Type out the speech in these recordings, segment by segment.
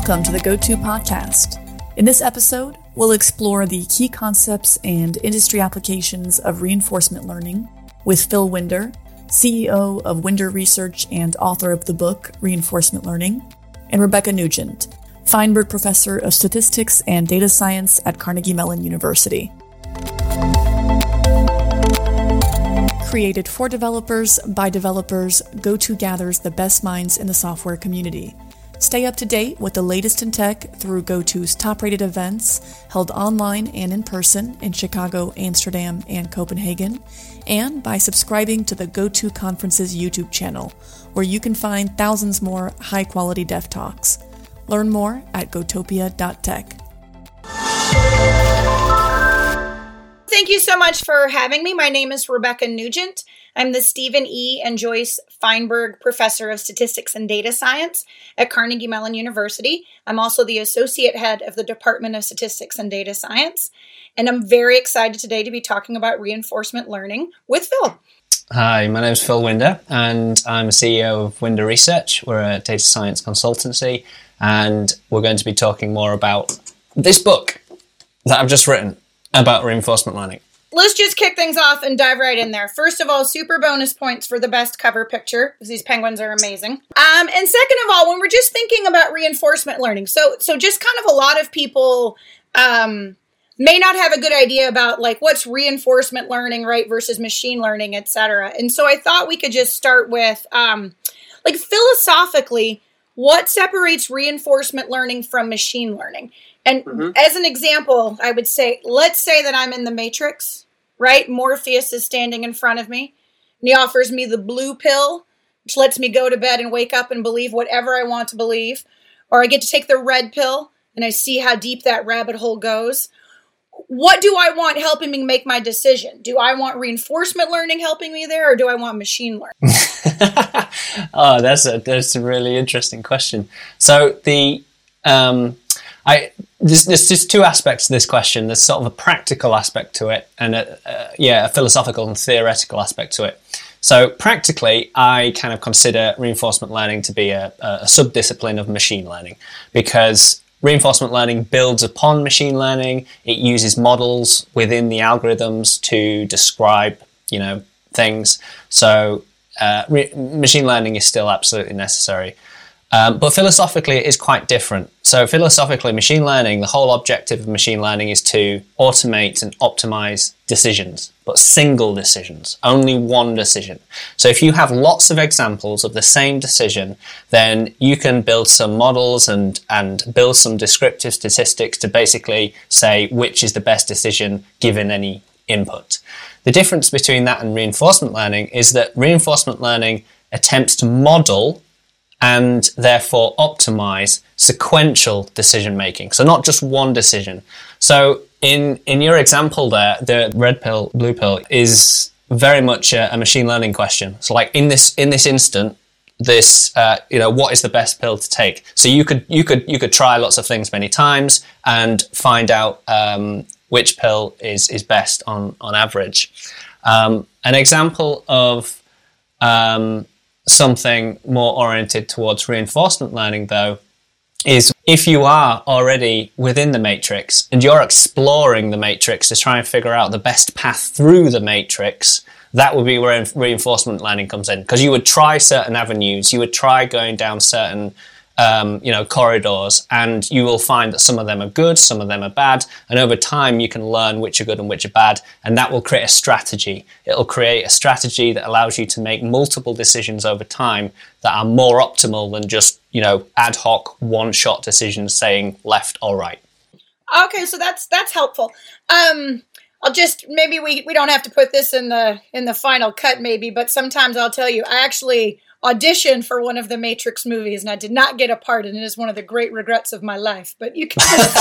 Welcome to the Go-To Podcast. In this episode, we'll explore the key concepts and industry applications of reinforcement learning with Phil Winder, CEO of Winder Research and author of the book Reinforcement Learning, and Rebecca Nugent, Feinberg Professor of Statistics and Data Science at Carnegie Mellon University. Created for developers by developers, Go-To gathers the best minds in the software community. Stay up to date with the latest in tech through Go-To's top-rated events held online and in person in Chicago, Amsterdam, and Copenhagen, and by subscribing to the Go-To Conferences YouTube channel, where you can find thousands more high-quality dev talks. Learn more at gotopia.tech. Thank you so much for having me. My name is Rebecca Nugent. I'm the Stephen E. and Joyce Feinberg Professor of Statistics and Data Science at Carnegie Mellon University. I'm also the Associate Head of the Department of Statistics and Data Science. And I'm very excited today to be talking about reinforcement learning with Phil. Hi, my name is Phil Winder, and I'm CEO of Winder Research. We're a data science consultancy, and we're going to be talking more about this book that I've just written about reinforcement learning. Let's just kick things off and dive right in there. First of all, super bonus points for the best cover picture, because these penguins are amazing. And second of all, when we're just thinking about reinforcement learning, so just kind of a lot of people may not have a good idea about like what's reinforcement learning, right, versus machine learning, et cetera. And so I thought we could just start with, like philosophically, what separates reinforcement learning from machine learning? And as an example, I would say, let's say that I'm in the Matrix, right? Morpheus is standing in front of me, and he offers me the blue pill, which lets me go to bed and wake up and believe whatever I want to believe. Or I get to take the red pill, and I see how deep that rabbit hole goes. What do I want helping me make my decision? Do I want reinforcement learning helping me there, or do I want machine learning? Oh, that's a really interesting question. So there's just two aspects to this question. There's sort of a practical aspect to it, and a philosophical and theoretical aspect to it. So practically, I kind of consider reinforcement learning to be a subdiscipline of machine learning, because reinforcement learning builds upon machine learning. It uses models within the algorithms to describe, things. So machine learning is still absolutely necessary. But philosophically, it is quite different. So philosophically, machine learning, the whole objective of machine learning is to automate and optimize decisions, but single decisions, only one decision. So if you have lots of examples of the same decision, then you can build some models and build some descriptive statistics to basically say which is the best decision given any input. The difference between that and reinforcement learning is that reinforcement learning attempts to model and therefore optimize sequential decision making. So not just one decision. So in your example there, the red pill, blue pill is very much a machine learning question. So like in this instant, this what is the best pill to take? So you could try lots of things many times and find out which pill is best on average. An example of something more oriented towards reinforcement learning, though, is if you are already within the matrix and you're exploring the matrix to try and figure out the best path through the matrix, that would be where reinforcement learning comes in. Because you would try certain avenues, you would try going down certain corridors, and you will find that some of them are good, some of them are bad, and over time you can learn which are good and which are bad, and that will create a strategy. It'll create a strategy that allows you to make multiple decisions over time that are more optimal than just, ad hoc one-shot decisions saying left or right. Okay, so that's helpful. I'll just, maybe we don't have to put this in the final cut maybe, but sometimes I'll tell you, I actually auditioned for one of the Matrix movies, and I did not get a part, and it is one of the great regrets of my life. But you can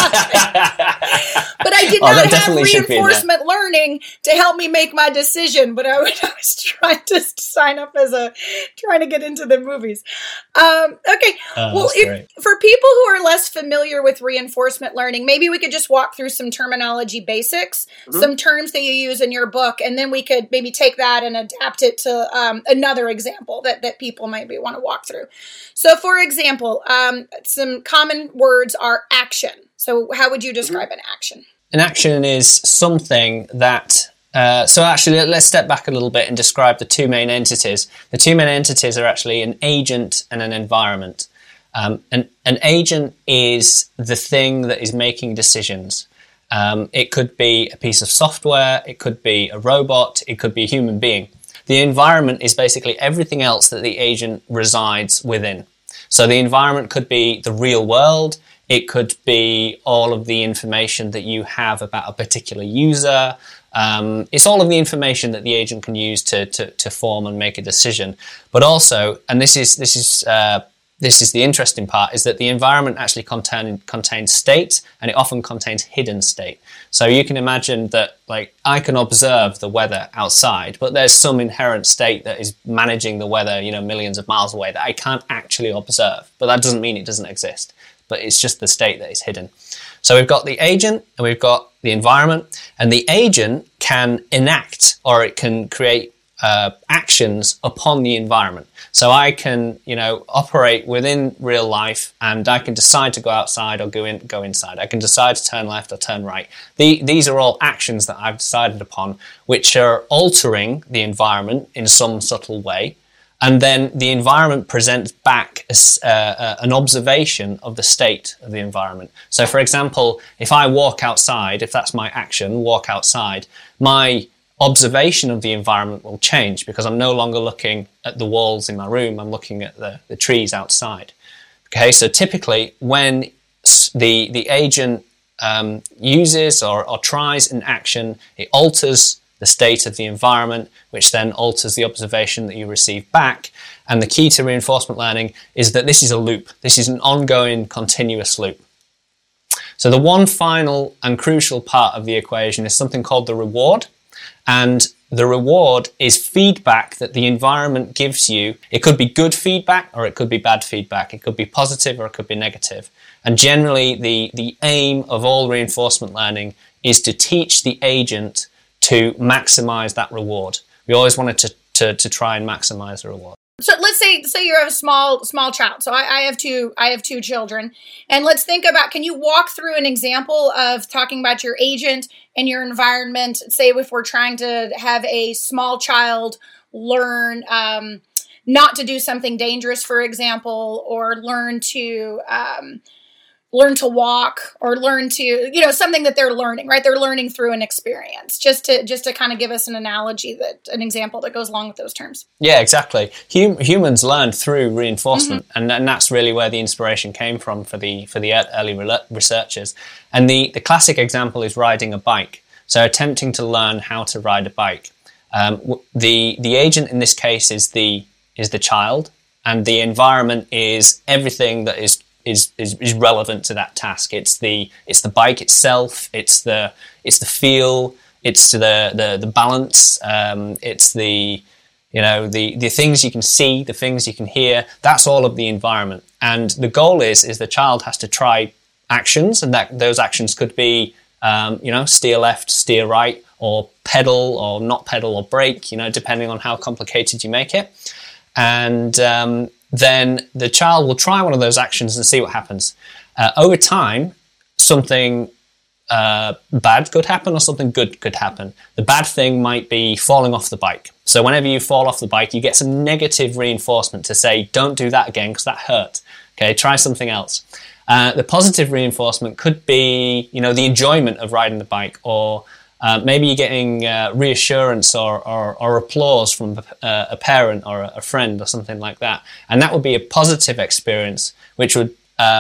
but I did not have reinforcement learning to help me make my decision. But I was trying to sign up as trying to get into the movies. Okay, well, for people who are less familiar with reinforcement learning, maybe we could just walk through some terminology basics, some some terms that you use in your book, and then we could maybe take that and adapt it to another example that people maybe want to walk through. So, for example, some common words are action. So how would you describe an action? An action is something that... so actually, let's step back a little bit and describe the two main entities. The two main entities are actually an agent and an environment. An agent is the thing that is making decisions. It could be a piece of software, it could be a robot, it could be a human being. The environment is basically everything else that the agent resides within. So the environment could be the real world, it could be all of the information that you have about a particular user. It's all of the information that the agent can use to form and make a decision. But also, and this is the interesting part, is that the environment actually contains state, and it often contains hidden state. So you can imagine that, like, I can observe the weather outside, but there's some inherent state that is managing the weather, millions of miles away, that I can't actually observe. But that doesn't mean it doesn't exist, but it's just the state that is hidden. So we've got the agent and we've got the environment, and the agent can enact, or it can create actions upon the environment. So I can, operate within real life, and I can decide to go outside or go inside. I can decide to turn left or turn right. These are all actions that I've decided upon, which are altering the environment in some subtle way. And then the environment presents back an observation of the state of the environment. So, for example, if I walk outside, if that's my action, walk outside, my observation of the environment will change, because I'm no longer looking at the walls in my room, I'm looking at the trees outside. Okay, so typically when the agent uses or tries an action, it alters the state of the environment, which then alters the observation that you receive back. And the key to reinforcement learning is that this is a loop. This is an ongoing, continuous loop. So the one final and crucial part of the equation is something called the reward. And the reward is feedback that the environment gives you. It could be good feedback or it could be bad feedback. It could be positive or it could be negative. And generally, the aim of all reinforcement learning is to teach the agent to maximize that reward. We always wanted to try and maximize the reward. So let's say you have a small child. So I have two children, and let's think about, can you walk through an example of talking about your agent and your environment? Say if we're trying to have a small child learn not to do something dangerous, for example, or learn to walk, or learn to, something that they're learning, right? They're learning through an experience, just to kind of give us an example that goes along with those terms. Yeah, exactly. Humans learn through reinforcement, and that's really where the inspiration came from for the early researchers. And the classic example is riding a bike. So attempting to learn how to ride a bike. The agent in this case is the child, and the environment is everything that is relevant to that task. It's the bike itself. It's the feel. It's the balance. It's the things you can see, the things you can hear. That's all of the environment. And the goal is the child has to try actions, and that those actions could be steer left, steer right, or pedal or not pedal, or brake. Depending on how complicated you make it. And then the child will try one of those actions and see what happens. Over time, something bad could happen or something good could happen. The bad thing might be falling off the bike. So whenever you fall off the bike, you get some negative reinforcement to say, don't do that again because that hurt. Okay, try something else. The positive reinforcement could be, the enjoyment of riding the bike, or maybe you're getting reassurance or applause from a parent or a friend or something like that, and that would be a positive experience, which would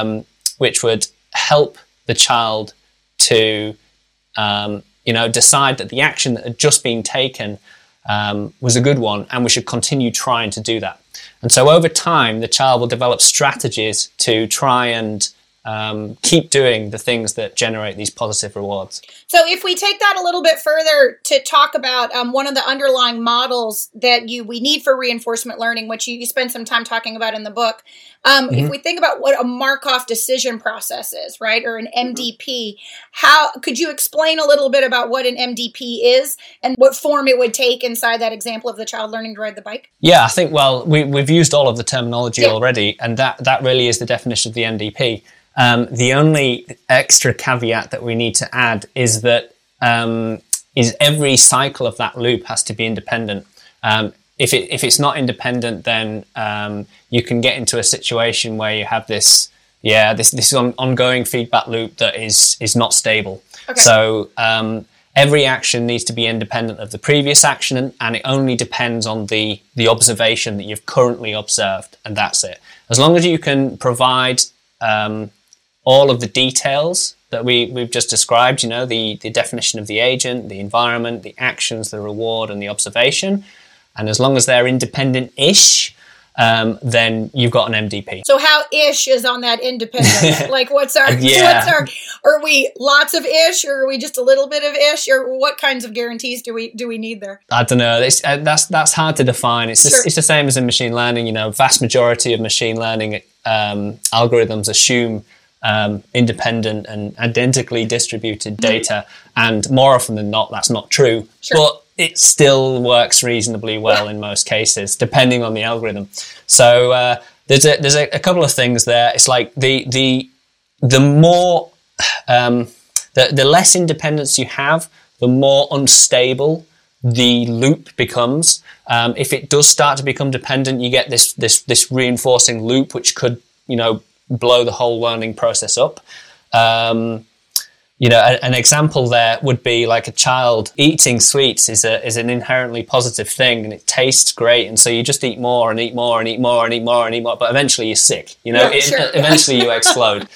help the child to decide that the action that had just been taken was a good one, and we should continue trying to do that. And so over time, the child will develop strategies to try and keep doing the things that generate these positive rewards. So if we take that a little bit further to talk about one of the underlying models that we need for reinforcement learning, which you spend some time talking about in the book, if we think about what a Markov decision process is, right, or an MDP, how could you explain a little bit about what an MDP is and what form it would take inside that example of the child learning to ride the bike? Yeah, I think, well, we've used all of the terminology already, and that really is the definition of the MDP. The only extra caveat that we need to add is that is every cycle of that loop has to be independent. If it's not independent, then you can get into a situation where you have this ongoing feedback loop that is not stable. Okay. So every action needs to be independent of the previous action, and it only depends on the observation that you've currently observed, and that's it. As long as you can provide all of the details that we've just described, the definition of the agent, the environment, the actions, the reward, and the observation, and as long as they're independent-ish, then you've got an MDP. So how ish is on that independent? Like what's our, are we lots of ish, or are we just a little bit of ish, or what kinds of guarantees do we need there? I don't know. That's hard to define. It's the same as in machine learning. Vast majority of machine learning algorithms assume independent and identically distributed data, and more often than not, that's not true. Sure. But it still works reasonably well in most cases, depending on the algorithm. So there's a couple of things there. It's like the more the less independence you have, the more unstable the loop becomes. If it does start to become dependent, you get this reinforcing loop, which could blow the whole learning process up. An example there would be like a child eating sweets is an inherently positive thing, and it tastes great, and so you just eat more and eat more and eat more and eat more and eat more, but eventually you're sick. Eventually you explode.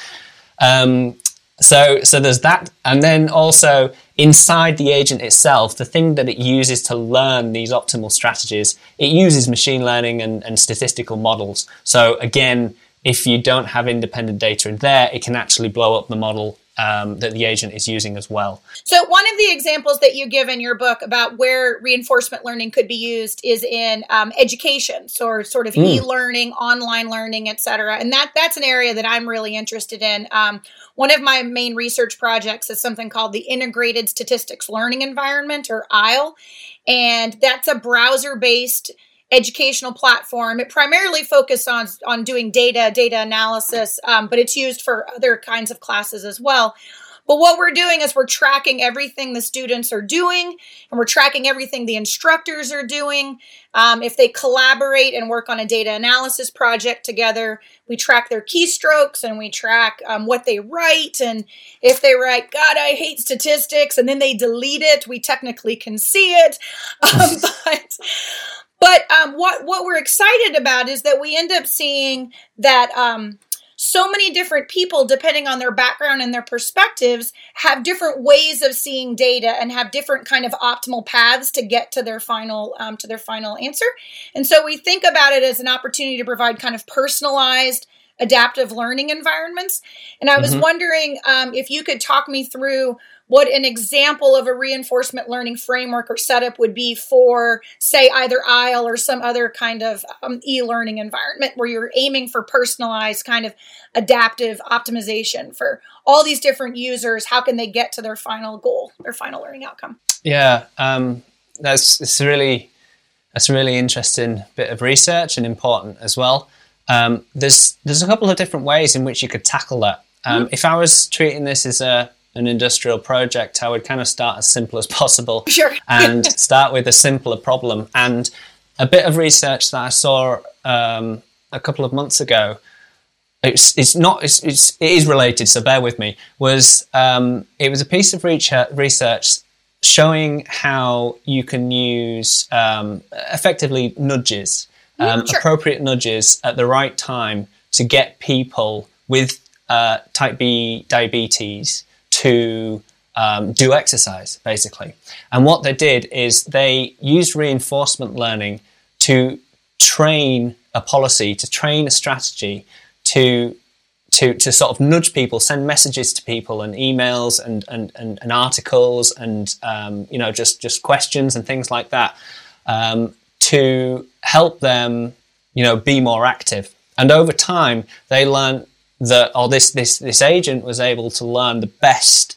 So there's that, and then also inside the agent itself, the thing that it uses to learn these optimal strategies, it uses machine learning and statistical models. So again, if you don't have independent data in there, it can actually blow up the model that the agent is using as well. So one of the examples that you give in your book about where reinforcement learning could be used is in education, so sort of e-learning, online learning, et cetera. And that's an area that I'm really interested in. One of my main research projects is something called the Integrated Statistics Learning Environment, or ILE. And that's a browser-based educational platform. It primarily focuses on doing data analysis, but it's used for other kinds of classes as well. But what we're doing is we're tracking everything the students are doing, and we're tracking everything the instructors are doing. If they collaborate and work on a data analysis project together, we track their keystrokes, and we track what they write. And if they write, "God, I hate statistics," and then they delete it, we technically can see it. But what we're excited about is that we end up seeing that so many different people, depending on their background and their perspectives, have different ways of seeing data and have different kind of optimal paths to get to their final answer. And so we think about it as an opportunity to provide kind of personalized, adaptive learning environments. And I was wondering if you could talk me through what an example of a reinforcement learning framework or setup would be for, say, either ILE or some other kind of e-learning environment where you're aiming for personalized kind of adaptive optimization for all these different users. How can they get to their final goal, their final learning outcome? Yeah, that's a really interesting bit of research, and important as well. There's a couple of different ways in which you could tackle that. If I was treating this as an industrial project, I would kind of start as simple as possible. Sure. And start with a simpler problem. And a bit of research that I saw a couple of months ago, it is related, so bear with me, it was a piece of research showing how you can use effectively nudges, appropriate nudges at the right time to get people with type B diabetes to do exercise, basically. And what they did is they used reinforcement learning to train a policy, to train a strategy to to sort of nudge people, send messages to people and emails and articles and just questions and things like that, to help them be more active. And over time they learned that, or this agent was able to learn the best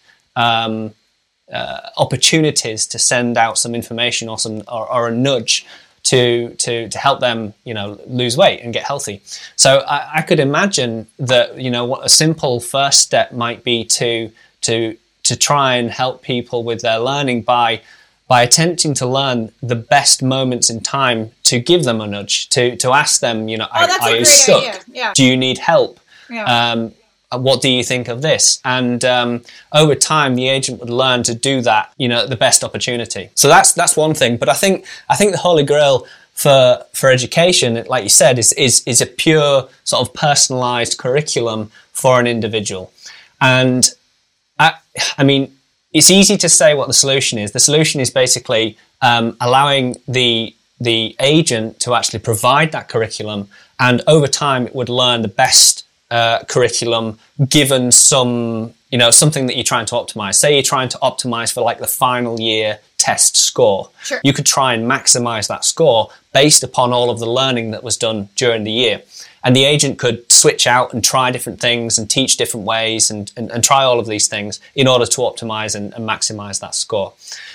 opportunities to send out some information or a nudge to help them lose weight and get healthy. So I could imagine that what a simple first step might be to try and help people with their learning by attempting to learn the best moments in time, to give them a nudge, to ask them, are you stuck? Idea. Yeah. Do you need help? Yeah. What do you think of this? And over time, the agent would learn to do that, at the best opportunity. So that's one thing. But I think the Holy Grail for education, like you said, is a pure sort of personalised curriculum for an individual. And I mean, it's easy to say what the solution is. The solution is basically allowing the agent to actually provide that curriculum, and over time, it would learn the best curriculum given something that you're trying to optimize. Say you're trying to optimize for like the final year test score. Sure. You could try and maximize that score based upon all of the learning that was done during the year. And the agent could switch out and try different things and teach different ways and try all of these things in order to optimize and maximize that score.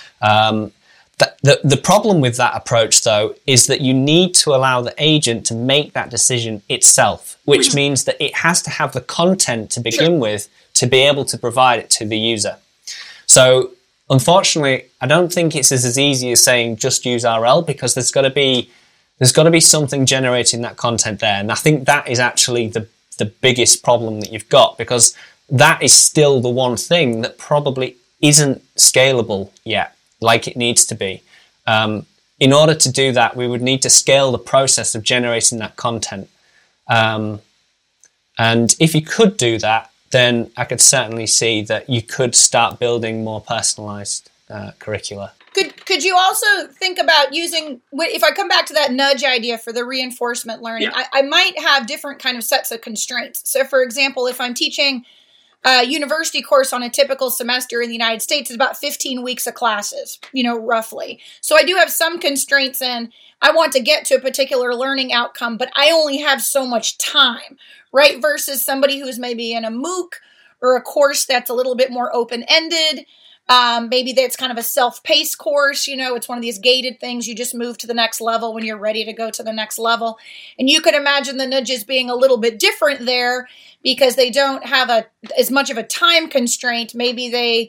The problem with that approach, though, is that you need to allow the agent to make that decision itself, which means that it has to have the content to begin with to be able to provide it to the user. So, unfortunately, I don't think it's as easy as saying just use RL, because there's got to be something generating that content there. And I think that is actually the biggest problem that you've got, because that is still the one thing that probably isn't scalable yet, like it needs to be. In order to do that, we would need to scale the process of generating that content. And if you could do that, then I could certainly see that you could start building more personalized curricula. Could you also think about using, if I come back to that nudge idea for the reinforcement learning, I might have different kind of sets of constraints. So for example, if I'm teaching a university course on a typical semester in the United States, it's about 15 weeks of classes, roughly. So I do have some constraints in, I want to get to a particular learning outcome, but I only have so much time, right? Versus somebody who's maybe in a MOOC or a course that's a little bit more open-ended. Maybe that's kind of a self-paced course, it's one of these gated things. You just move to the next level when you're ready to go to the next level. And you could imagine the nudges being a little bit different there because they don't have as much of a time constraint. Maybe they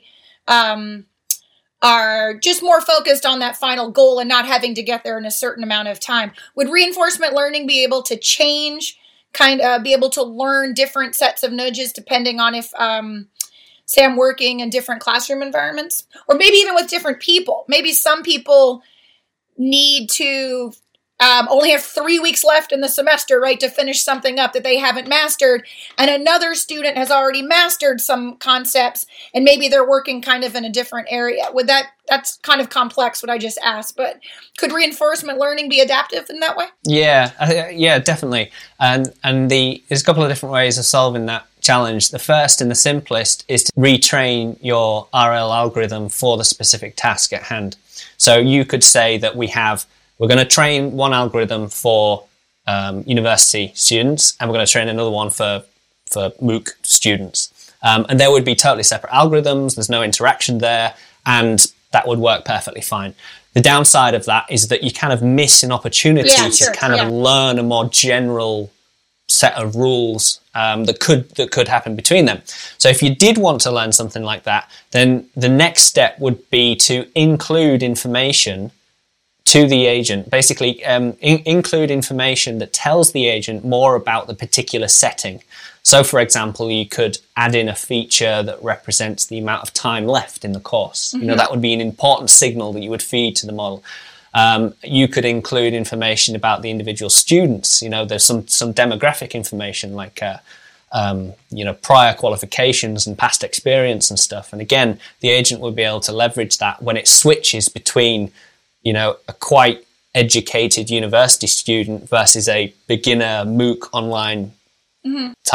are just more focused on that final goal and not having to get there in a certain amount of time. Would reinforcement learning be able to change, be able to learn different sets of nudges depending on if... say I'm working in different classroom environments, or maybe even with different people. Maybe some people need to only have 3 weeks left in the semester, right, to finish something up that they haven't mastered, and another student has already mastered some concepts, and maybe they're working kind of in a different area. That's kind of complex what I just asked, but could reinforcement learning be adaptive in that way? Yeah, definitely. And there's a couple of different ways of solving that challenge. The first and the simplest is to retrain your RL algorithm for the specific task at hand. So you could say that we're going to train one algorithm for university students, and we're going to train another one for MOOC students. And there would be totally separate algorithms. There's no interaction there, and that would work perfectly fine. The downside of that is that you kind of miss an opportunity to learn a more general set of rules that could happen between them. So if you did want to learn something like that, then the next step would be to include information to the agent, basically include information that tells the agent more about the particular setting. So for example, you could add in a feature that represents the amount of time left in the course. Mm-hmm. That would be an important signal that you would feed to the model. You could include information about the individual students. There's some demographic information like, prior qualifications and past experience and stuff. And again, the agent would be able to leverage that when it switches between, a quite educated university student versus a beginner MOOC online type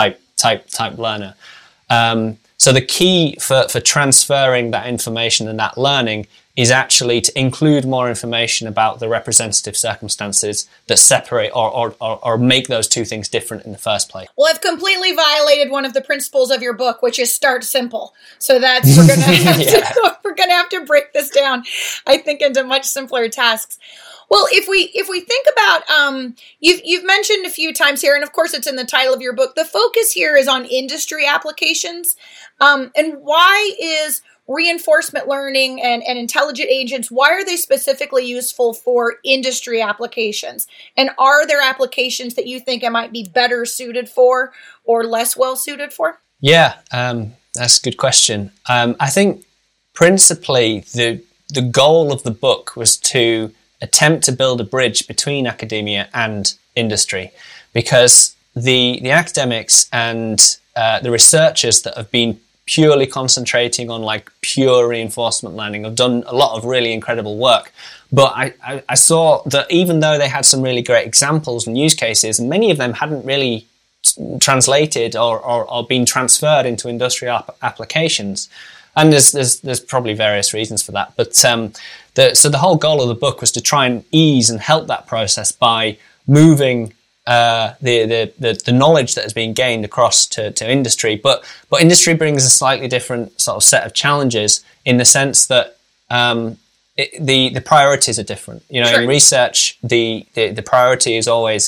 type learner. So the key for transferring that information and that learning is actually to include more information about the representative circumstances that separate or make those two things different in the first place. Well, I've completely violated one of the principles of your book, which is start simple. So that's we're gonna have to break this down, I think, into much simpler tasks. Well, if we think about, you've mentioned a few times here, and of course it's in the title of your book, the focus here is on industry applications. And why is reinforcement learning and intelligent agents, why are they specifically useful for industry applications? And are there applications that you think it might be better suited for or less well suited for? Yeah, that's a good question. I think principally the goal of the book was to attempt to build a bridge between academia and industry, because the academics and the researchers that have been purely concentrating on like pure reinforcement learning have done a lot of really incredible work. But I saw that even though they had some really great examples and use cases, many of them hadn't really translated or been transferred into industrial applications. And there's probably various reasons for that. But so the whole goal of the book was to try and ease and help that process by moving the knowledge that has been gained across to industry. But industry brings a slightly different sort of set of challenges in the sense that the priorities are different. You know, sure. In research, the priority is always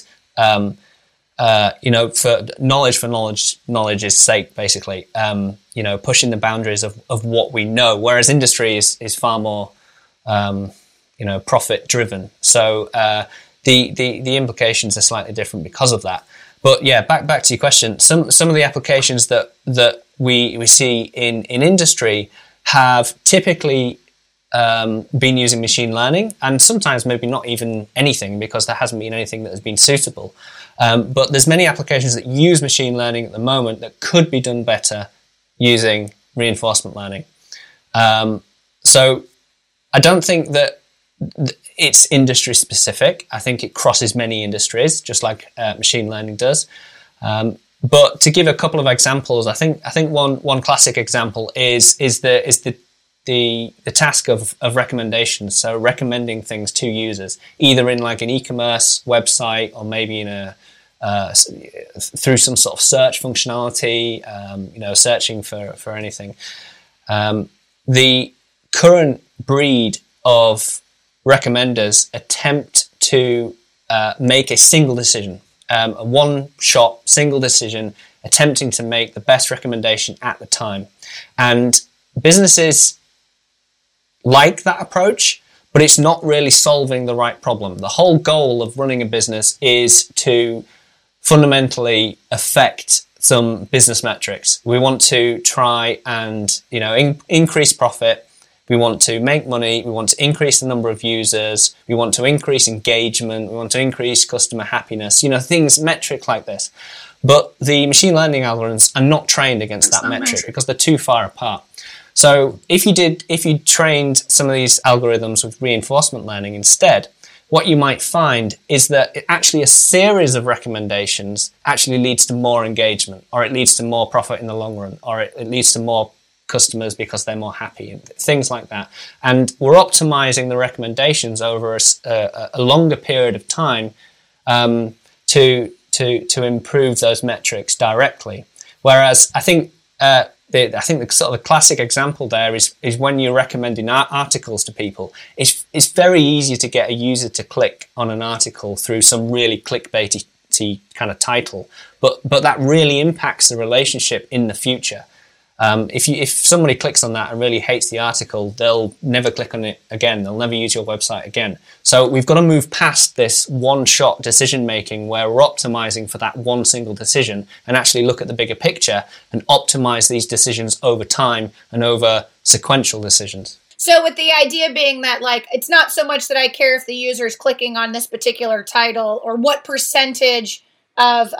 for knowledge's sake, basically, pushing the boundaries of what we know, whereas industry is far more, profit driven. So, the implications are slightly different because of that. But yeah, back to your question, some of the applications that we see in industry have typically, been using machine learning, and sometimes maybe not even anything because there hasn't been anything that has been suitable. But there's many applications that use machine learning at the moment that could be done better using reinforcement learning. So I don't think that it's industry specific. I think it crosses many industries, just like machine learning does. But to give a couple of examples, I think one classic example is the task of recommendations. So recommending things to users, either in like an e-commerce website or maybe in through some sort of search functionality, searching for anything. The current breed of recommenders attempt to make a single decision, a one-shot single decision, attempting to make the best recommendation at the time. And businesses like that approach, but it's not really solving the right problem. The whole goal of running a business is to fundamentally affect some business metrics. We want to try and increase profit. We want to make money. We want to increase the number of users. We want to increase engagement. We want to increase customer happiness. Things, metric like this. But the machine learning algorithms are not trained against that metric because they're too far apart. So if you trained some of these algorithms with reinforcement learning instead, what you might find is that actually a series of recommendations actually leads to more engagement, or it leads to more profit in the long run, or it leads to more customers because they're more happy, and things like that. And we're optimizing the recommendations over a longer period of time to improve those metrics directly. Whereas I think the sort of the classic example there is when you're recommending articles to people. It's very easy to get a user to click on an article through some really clickbaity kind of title, but that really impacts the relationship in the future. If somebody clicks on that and really hates the article, they'll never click on it again. They'll never use your website again. So we've got to move past this one-shot decision-making where we're optimizing for that one single decision and actually look at the bigger picture and optimize these decisions over time and over sequential decisions. So with the idea being that, like, it's not so much that I care if the user is clicking on this particular title or what percentage of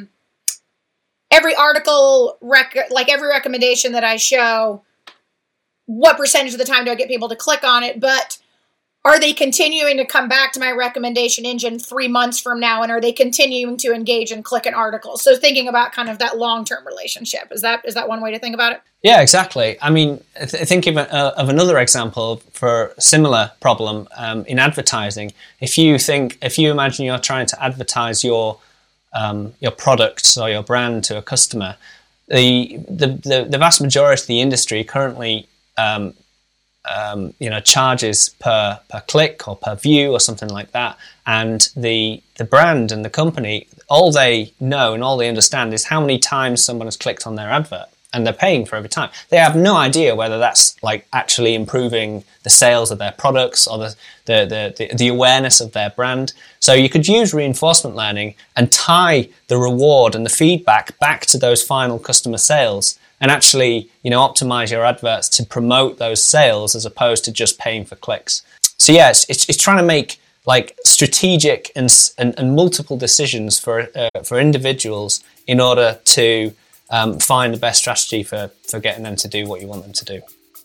every article, every recommendation that I show, what percentage of the time do I get people to click on it? But are they continuing to come back to my recommendation engine 3 months from now? And are they continuing to engage and click an article? So thinking about kind of that long-term relationship, is that one way to think about it? Yeah, exactly. I mean, think of another example for a similar problem in advertising. If you imagine you're trying to advertise your products or your brand to a customer, the vast majority of the industry currently charges per click or per view or something like that, and the brand and the company, all they know and all they understand is how many times someone has clicked on their advert, and they're paying for every time. They have no idea whether that's like actually improving the sales of their products or the awareness of their brand. So you could use reinforcement learning and tie the reward and the feedback back to those final customer sales, and actually, optimize your adverts to promote those sales as opposed to just paying for clicks. So yeah, it's trying to make like strategic and multiple decisions for individuals in order to find the best strategy for getting them to do what you want them to do.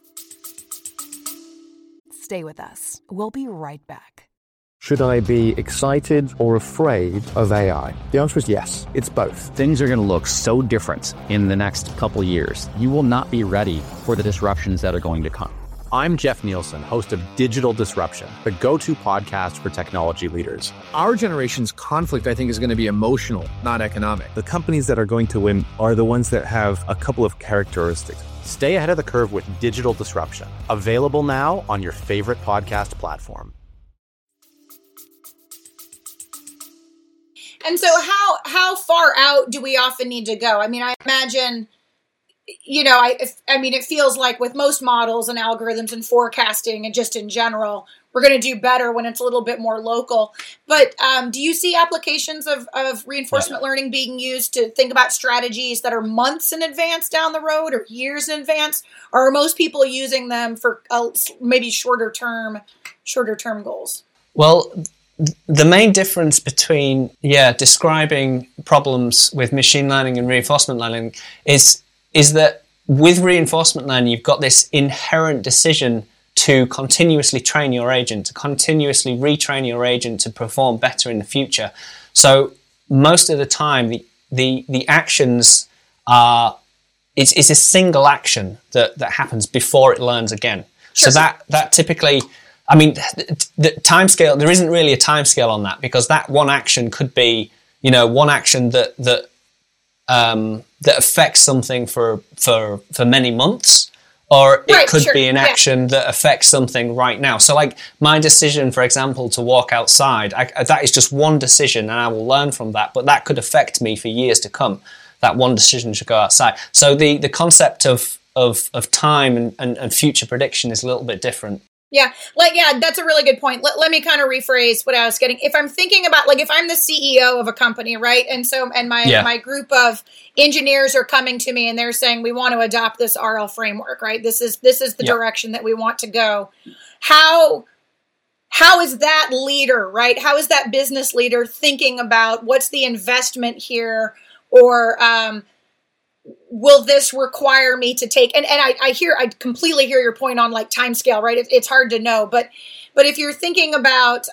Stay with us. We'll be right back. Should I be excited or afraid of AI? The answer is yes. It's both. Things are going to look so different in the next couple years. You will not be ready for the disruptions that are going to come. I'm Jeff Nielsen, host of Digital Disruption, the go-to podcast for technology leaders. Our generation's conflict, I think, is going to be emotional, not economic. The companies that are going to win are the ones that have a couple of characteristics. Stay ahead of the curve with Digital Disruption. Available now on your favorite podcast platform. And so how far out do we often need to go? I mean, I imagine, it feels like with most models and algorithms and forecasting and just in general, we're going to do better when it's a little bit more local. But do you see applications of reinforcement learning being used to think about strategies that are months in advance down the road or years in advance? Or are most people using them for maybe shorter term goals? Well, the main difference between describing problems with machine learning and reinforcement learning is that with reinforcement learning, you've got this inherent decision to continuously train your agent, to continuously retrain your agent to perform better in the future. So most of the time, the actions are it's a single action that happens before it learns again. Sure. So that typically, I mean, the time scale, there isn't really a time scale on that, because that one action could be, one action that affects something for many months, or it could be an action that affects something right now. So like my decision, for example, to walk outside, that is just one decision, and I will learn from that, but that could affect me for years to come. That one decision should go outside. So the concept of time and future prediction is a little bit different. Yeah, that's a really good point. Let me kind of rephrase what I was getting. If I'm thinking about, if I'm the CEO of a company, right? And my group of engineers are coming to me and they're saying, we want to adopt this RL framework, right? This is the direction that we want to go. How is that leader, right? How is that business leader thinking about what's the investment here, or will this require me to take, and I completely hear your point on like time scale, right? It's hard to know, but if you're thinking about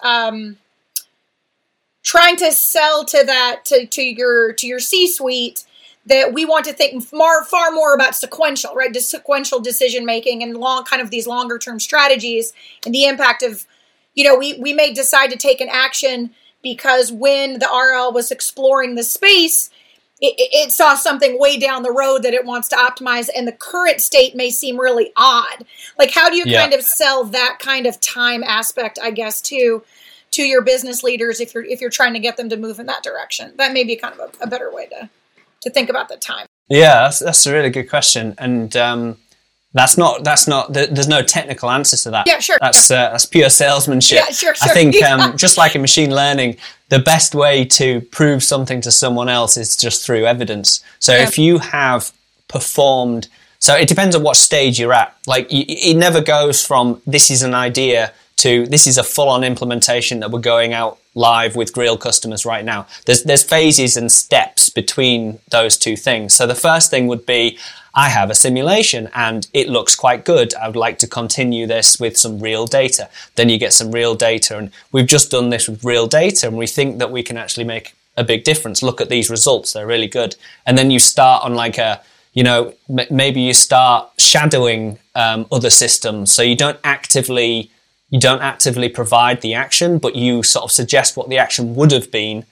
trying to sell to that, to your C-suite, that we want to think far more about sequential, right? The sequential decision making and these longer term strategies, and the impact of, we may decide to take an action because when the RL was exploring the space, it saw something way down the road that it wants to optimize, and the current state may seem really odd. Like, how do you kind of sell that kind of time aspect, I guess, to your business leaders if you're trying to get them to move in that direction? That may be kind of a better way to think about the time. Yeah, that's a really good question, and that's not. There's no technical answers to that. Yeah, sure. That's pure salesmanship. Yeah, sure. I think just like in machine learning, the best way to prove something to someone else is just through evidence. So if you have performed, so it depends on what stage you're at. Like it never goes from this is an idea to this is a full-on implementation that we're going out live with real customers right now. There's phases and steps between those two things. So the first thing would be, I have a simulation and it looks quite good. I would like to continue this with some real data. Then you get some real data, and we've just done this with real data and we think that we can actually make a big difference. Look at these results. They're really good. And then you start on like maybe you start shadowing other systems. So you don't actively provide the action, but you sort of suggest what the action would have been.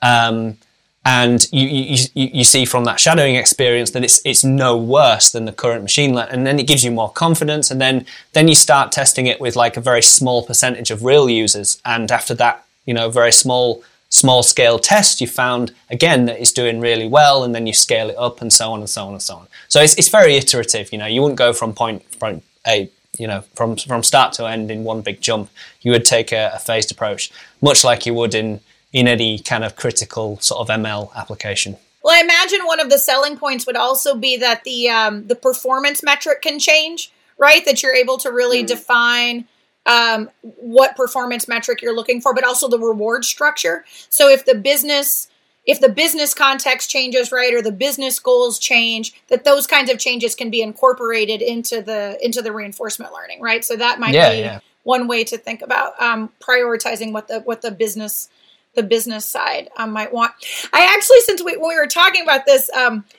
And you see from that shadowing experience that it's no worse than the current machine learning, and then it gives you more confidence. And then you start testing it with like a very small percentage of real users. And after that, very small scale test, you found again that it's doing really well, and then you scale it up, and so on and so on and so on. So it's very iterative. You wouldn't go from point A, from start to end in one big jump. You would take a phased approach, much like you would in any kind of critical sort of ML application. Well, I imagine one of the selling points would also be that the performance metric can change, right? That you're able to really define what performance metric you're looking for, but also the reward structure. So if the business context changes, right, or the business goals change, that those kinds of changes can be incorporated into the reinforcement learning, right? So that might be one way to think about prioritizing what the business side might want. I actually, when we were talking about this,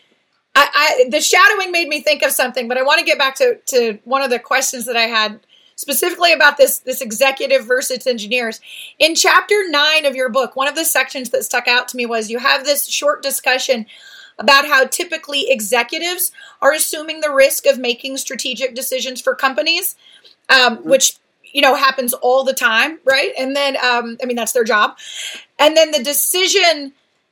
the shadowing made me think of something, but I want to get back to one of the questions that I had specifically about this executive versus engineers. In chapter 9 of your book, one of the sections that stuck out to me was you have this short discussion about how typically executives are assuming the risk of making strategic decisions for companies, which happens all the time, right? And then, that's their job. And then the decision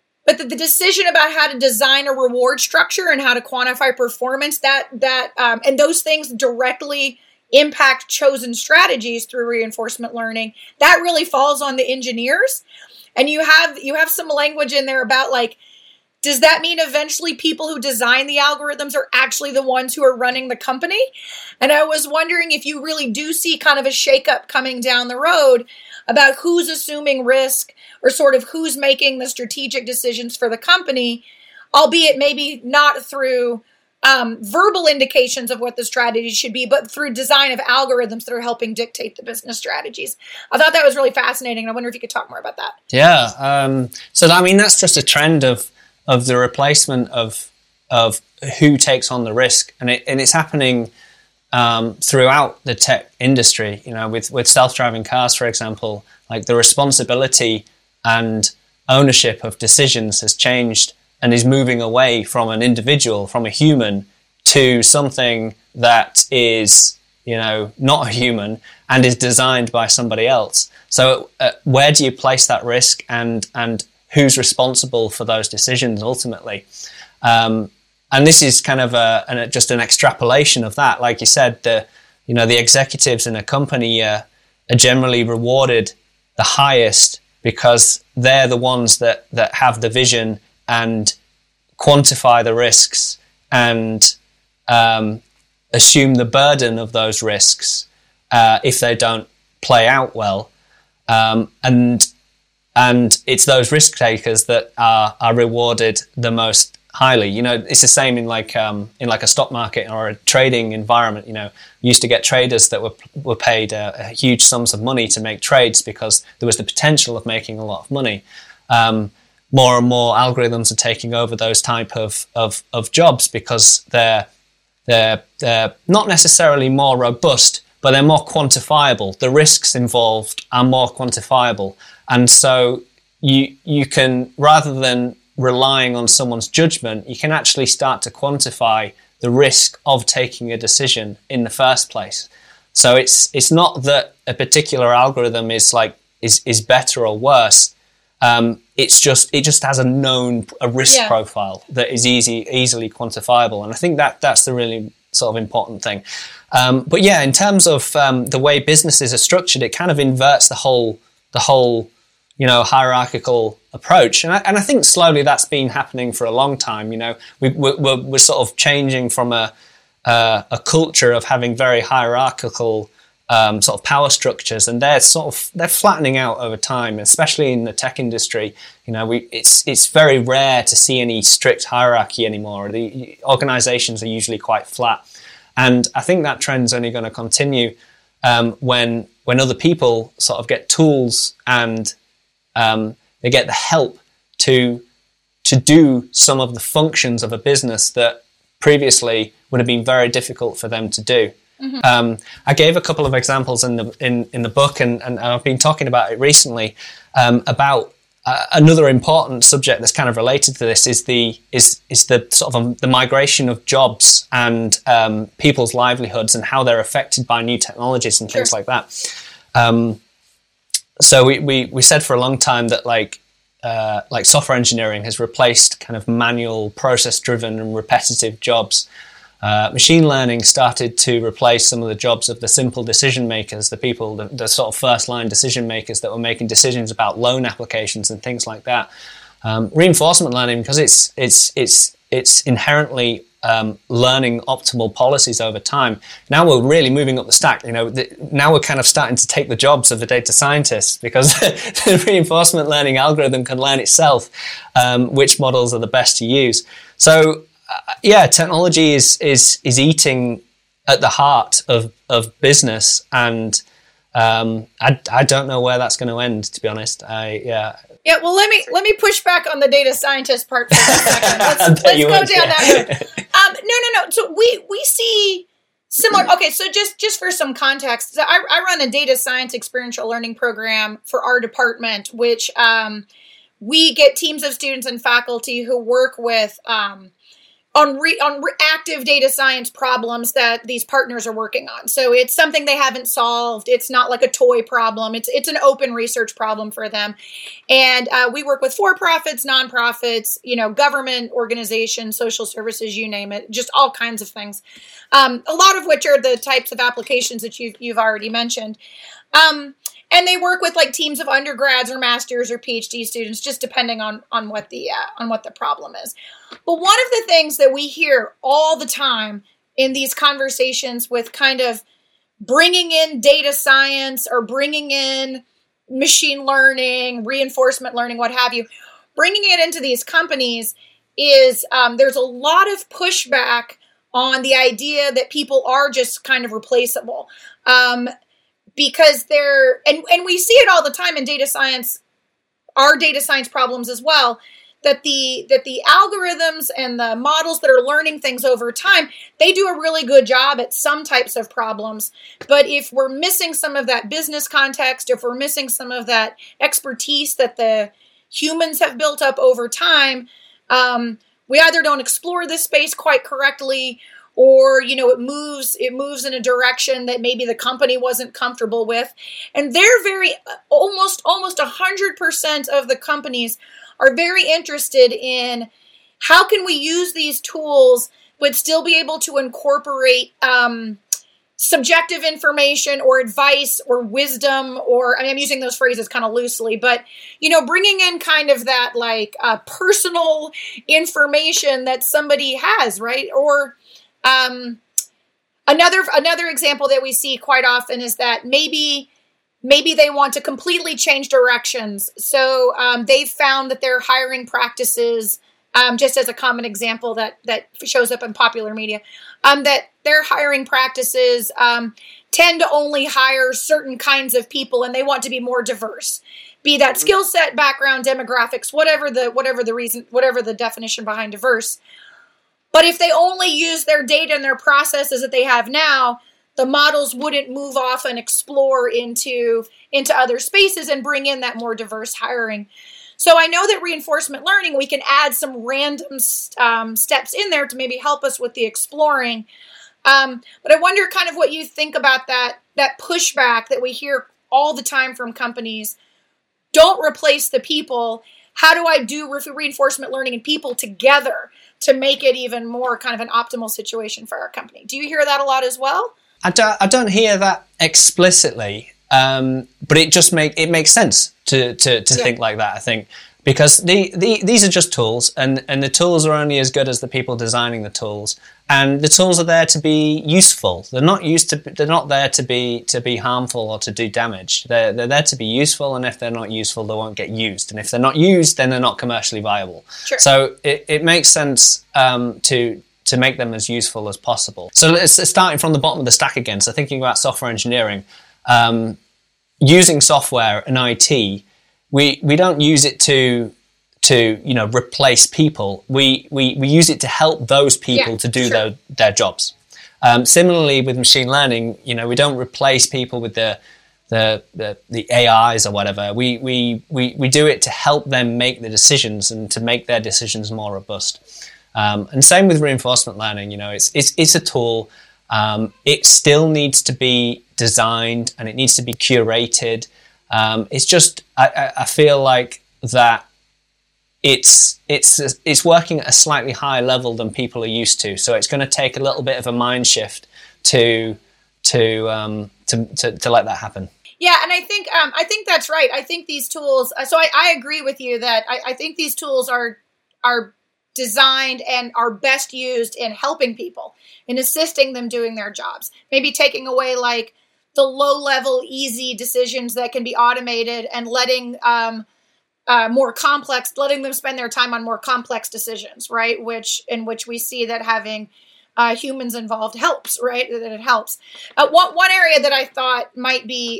about how to design a reward structure and how to quantify performance, and those things directly impact chosen strategies through reinforcement learning, that really falls on the engineers. And you have some language in there about like, does that mean eventually people who design the algorithms are actually the ones who are running the company? And I was wondering if you really do see kind of a shakeup coming down the road about who's assuming risk or sort of who's making the strategic decisions for the company, albeit maybe not through verbal indications of what the strategy should be, but through design of algorithms that are helping dictate the business strategies. I thought that was really fascinating, and I wonder if you could talk more about that. Yeah. So that's just a trend of the replacement of who takes on the risk, and it's happening throughout the tech industry. With self-driving cars, for example, like the responsibility and ownership of decisions has changed and is moving away from an individual, from a human, to something that is, not a human and is designed by somebody else. So where do you place that risk, and who's responsible for those decisions ultimately? And this is kind of just an extrapolation of that. Like you said, the executives in a company are generally rewarded the highest because they're the ones that have the vision and quantify the risks and assume the burden of those risks if they don't play out well. And it's those risk takers that are rewarded the most highly. It's the same in like a stock market or a trading environment. You used to get traders that were paid huge sums of money to make trades because there was the potential of making a lot of money. More and more algorithms are taking over those type of jobs because they're not necessarily more robust, but they're more quantifiable. The risks involved are more quantifiable. And so you can, rather than relying on someone's judgment, you can actually start to quantify the risk of taking a decision in the first place. So it's not that a particular algorithm is better or worse. It just has a risk profile that is easily quantifiable, and I think that's the really sort of important thing. But yeah, in terms of the way businesses are structured, it kind of inverts the whole hierarchical approach, and I think slowly that's been happening for a long time. We're sort of changing from a culture of having very hierarchical sort of power structures, and they're flattening out over time, especially in the tech industry. It's very rare to see any strict hierarchy anymore. The organizations are usually quite flat, and I think that trend's only going to continue when other people sort of get tools and they get the help to do some of the functions of a business that previously would have been very difficult for them to do. Mm-hmm. I gave a couple of examples in the book, and I've been talking about it recently about another important subject that's kind of related to this is the sort of the migration of jobs and people's livelihoods and how they're affected by new technologies and things like that. So we said for a long time that like software engineering has replaced kind of manual, process-driven and repetitive jobs. Machine learning started to replace some of the jobs of the simple decision makers, the people, the sort of first-line decision makers that were making decisions about loan applications and things like that. Reinforcement learning, because it's inherently learning optimal policies over time. Now we're really moving up the stack. Now we're kind of starting to take the jobs of the data scientists, because the reinforcement learning algorithm can learn itself which models are the best to use. So technology is eating at the heart of business, and I don't know where that's going to end, to be honest. Yeah, well, let me push back on the data scientist part for a second. Let's go down that route. No. So we see similar. Okay, so just for some context, so I run a data science experiential learning program for our department, which we get teams of students and faculty who work with on active data science problems that these partners are working on. So it's something they haven't solved. It's not like a toy problem. It's an open research problem for them. And we work with for-profits, nonprofits, government organizations, social services, you name it, just all kinds of things. A lot of which are the types of applications that you've already mentioned. And they work with like teams of undergrads or masters or PhD students, just depending on what the problem is. But one of the things that we hear all the time in these conversations with kind of bringing in data science or bringing in machine learning, reinforcement learning, what have you, bringing it into these companies is there's a lot of pushback on the idea that people are just kind of replaceable. Because they're, and we see it all the time in data science, our data science problems as well, that the algorithms and the models that are learning things over time, they do a really good job at some types of problems. But if we're missing some of that business context, if we're missing some of that expertise that the humans have built up over time, we either don't explore this space quite correctly, or, it moves in a direction that maybe the company wasn't comfortable with. And they're almost 100% of the companies are very interested in how can we use these tools but still be able to incorporate subjective information or advice or wisdom, or I'm using those phrases kind of loosely, but bringing in kind of that like personal information that somebody has, right? Or another example that we see quite often is that maybe they want to completely change directions. So they've found that their hiring practices, just as a common example that shows up in popular media, that their hiring practices tend to only hire certain kinds of people, and they want to be more diverse. Be that skill set, background, demographics, whatever the reason, whatever the definition behind diverse. But if they only use their data and their processes that they have now, the models wouldn't move off and explore into other spaces and bring in that more diverse hiring. So I know that reinforcement learning, we can add some random steps in there to maybe help us with the exploring. But I wonder kind of what you think about that pushback that we hear all the time from companies. Don't replace the people. How do I do reinforcement learning and people together to make it even more kind of an optimal situation for our company? Do you hear that a lot as well? I don't hear that explicitly, but it just makes sense to think like that, I think. Because these are just tools, and the tools are only as good as the people designing the tools. And the tools are there to be useful. They're not there to be harmful or to do damage. They're there to be useful, and if they're not useful, they won't get used. And if they're not used, then they're not commercially viable. Sure. So it makes sense to make them as useful as possible. So it's starting from the bottom of the stack again. So thinking about software engineering, using software and IT. We don't use it to replace people. We use it to help those people to do their jobs. Similarly with machine learning, we don't replace people with the AIs or whatever. We do it to help them make the decisions and to make their decisions more robust. And same with reinforcement learning. It's a tool. It still needs to be designed and it needs to be curated. It's just I feel like that it's working at a slightly higher level than people are used to. So it's going to take a little bit of a mind shift to let that happen. Yeah, and I think that's right. I think these tools. So I agree with you that I think these tools are designed and are best used in helping people, in assisting them doing their jobs. Maybe taking away like the low-level, easy decisions that can be automated and letting them spend their time on more complex decisions, right? In which we see that having humans involved helps, right? That it helps. One area that I thought might be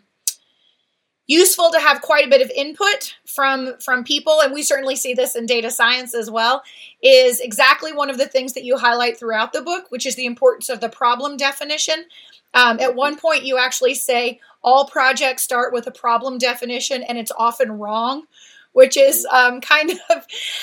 useful to have quite a bit of input from people, and we certainly see this in data science as well, is exactly one of the things that you highlight throughout the book, which is the importance of the problem definition. At one point, you actually say all projects start with a problem definition, and it's often wrong, which is kind of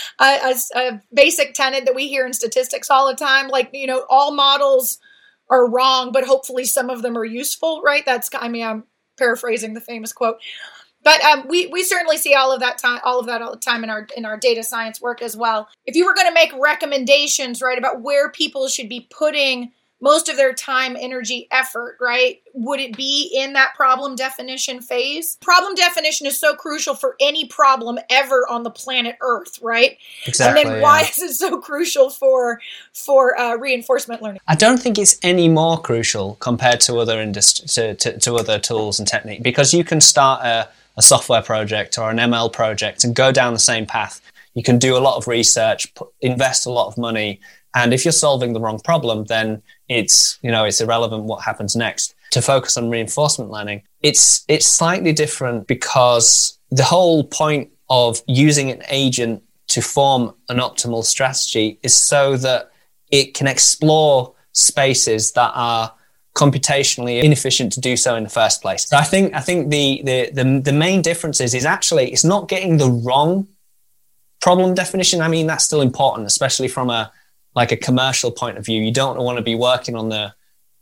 a basic tenet that we hear in statistics all the time. Like, all models are wrong, but hopefully some of them are useful, right? I'm paraphrasing the famous quote. But we certainly see all of that all the time in our data science work as well. If you were going to make recommendations, right, about where people should be putting most of their time, energy, effort, right? Would it be in that problem definition phase? Problem definition is so crucial for any problem ever on the planet Earth, right? Exactly. And then why is it so crucial for reinforcement learning? I don't think it's any more crucial compared to other to other tools and technique, because you can start a software project or an ML project and go down the same path. You can do a lot of research, invest a lot of money. And if you're solving the wrong problem, then it's irrelevant what happens next. To focus on reinforcement learning, it's slightly different because the whole point of using an agent to form an optimal strategy is so that it can explore spaces that are computationally inefficient to do so in the first place. So I think the main difference is actually it's not getting the wrong problem definition. I mean, that's still important, especially from a commercial point of view. You don't want to be working on the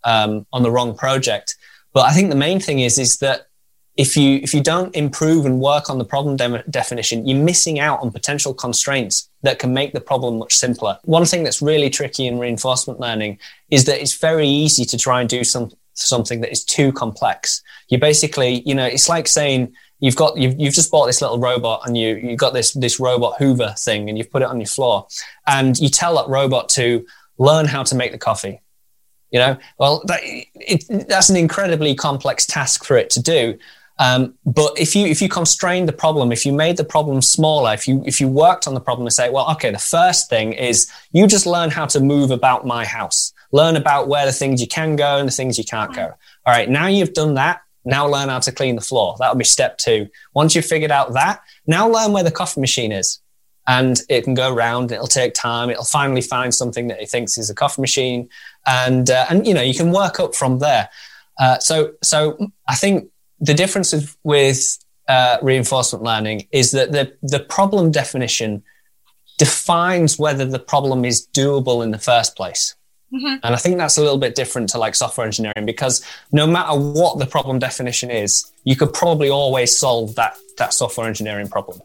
wrong project. But I think the main thing is that if you don't improve and work on the problem definition, you're missing out on potential constraints that can make the problem much simpler. One thing that's really tricky in reinforcement learning is that it's very easy to try and do something that is too complex. You basically, it's like saying you've just bought this little robot and you got this robot Hoover thing and you've put it on your floor and you tell that robot to learn how to make the coffee. Well, that's an incredibly complex task for it to do. But if you constrain the problem, if you made the problem smaller, if you worked on the problem and say, well, okay, the first thing is you just learn how to move about my house, learn about where the things you can go and the things you can't go. All right, now you've done that. Now learn how to clean the floor. That'll be step 2. Once you've figured out that, now learn where the coffee machine is. And it can go around, it'll take time, it'll finally find something that it thinks is a coffee machine. And you can work up from there. So I think the difference with reinforcement learning is that the problem definition defines whether the problem is doable in the first place. Mm-hmm. And I think that's a little bit different to software engineering, because no matter what the problem definition is, you could probably always solve that software engineering problem.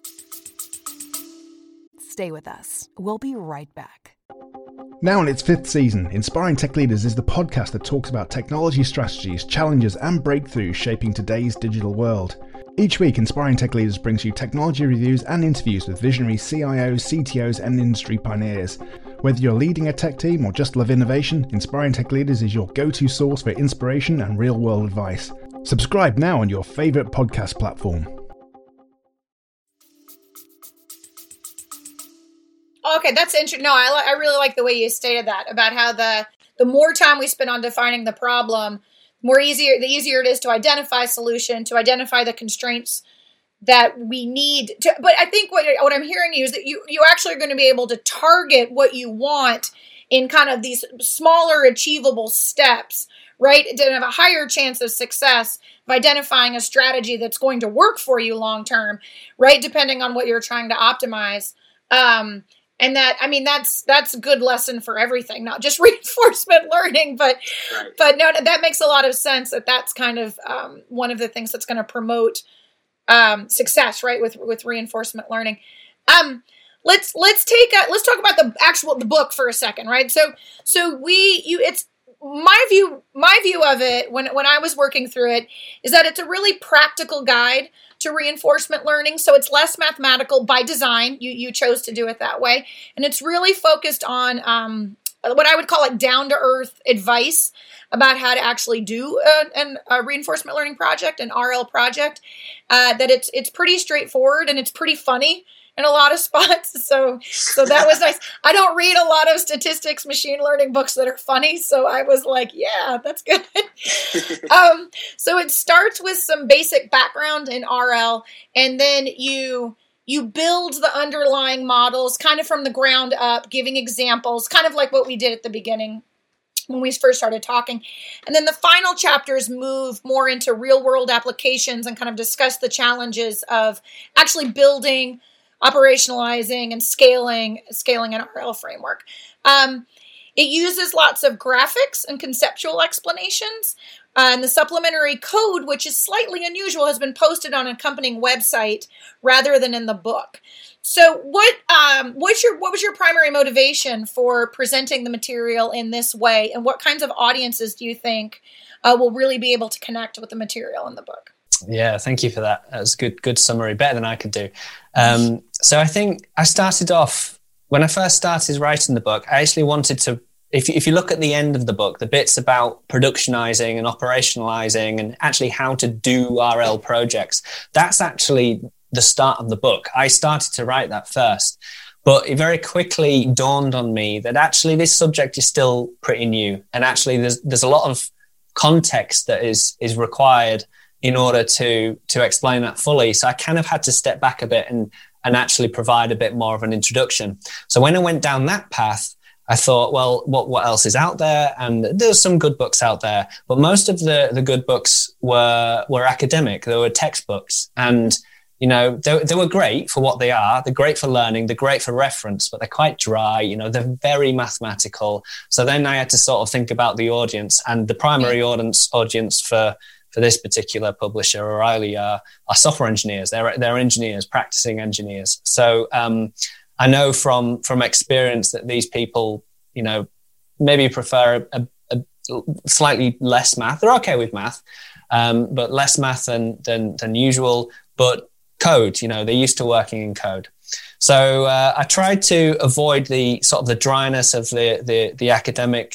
Stay with us. We'll be right back. Now in its 5th season, Inspiring Tech Leaders is the podcast that talks about technology strategies, challenges and breakthroughs shaping today's digital world. Each week, Inspiring Tech Leaders brings you technology reviews and interviews with visionary CIOs, CTOs, and industry pioneers. Whether you're leading a tech team or just love innovation, Inspiring Tech Leaders is your go-to source for inspiration and real-world advice. Subscribe now on your favorite podcast platform. Okay, that's interesting. No, I really like the way you stated that about how the more time we spend on defining the problem, the easier it is to identify solution, to identify the constraints that we need to. But I think what I'm hearing you is that you actually are going to be able to target what you want in kind of these smaller achievable steps, right? To have a higher chance of success of identifying a strategy that's going to work for you long term, right? Depending on what you're trying to optimize. And that's a good lesson for everything, not just reinforcement learning, but no, that makes a lot of sense. That's kind of one of the things that's going to promote success, right? With reinforcement learning. Let's talk about the book for a second, right? It's my view of it when I was working through it is that it's a really practical guide to reinforcement learning. So it's less mathematical by design. You chose to do it that way. And it's really focused on what I would call like down-to-earth advice about how to actually do a reinforcement learning project, an RL project, that it's pretty straightforward and it's pretty funny in a lot of spots. So that was nice. I don't read a lot of statistics, machine learning books that are funny. So I was like, yeah, that's good. So it starts with some basic background in RL, and then you build the underlying models kind of from the ground up, giving examples, kind of like what we did at the beginning when we first started talking. And then the final chapters move more into real world applications and kind of discuss the challenges of actually building, operationalizing, and scaling an RL framework. It uses lots of graphics and conceptual explanations. And the supplementary code, which is slightly unusual, has been posted on an accompanying website rather than in the book. So what was your primary motivation for presenting the material in this way? And what kinds of audiences do you think will really be able to connect with the material in the book? Yeah, thank you for that. That was good summary, better than I could do. So I think I started off, when I first started writing the book, I actually wanted to, if you look at the end of the book, the bits about productionizing and operationalizing and actually how to do RL projects, that's actually the start of the book. I started to write that first, but it very quickly dawned on me that actually this subject is still pretty new. And actually there's a lot of context that is required in order to explain that fully. So I kind of had to step back a bit and actually provide a bit more of an introduction. So when I went down that path, I thought, well, what else is out there? And there's some good books out there, but most of the good books were academic. They were textbooks, and they were great for what they are. They're great for learning. They're great for reference, but they're quite dry. They're very mathematical. So then I had to sort of think about the audience, and the primary audience for this particular publisher, O'Reilly, are software engineers. They're engineers, practicing engineers. So I know from experience that these people, maybe prefer a slightly less math. They're okay with math, but less math than usual. But code, they're used to working in code. So I tried to avoid the sort of the dryness of the academic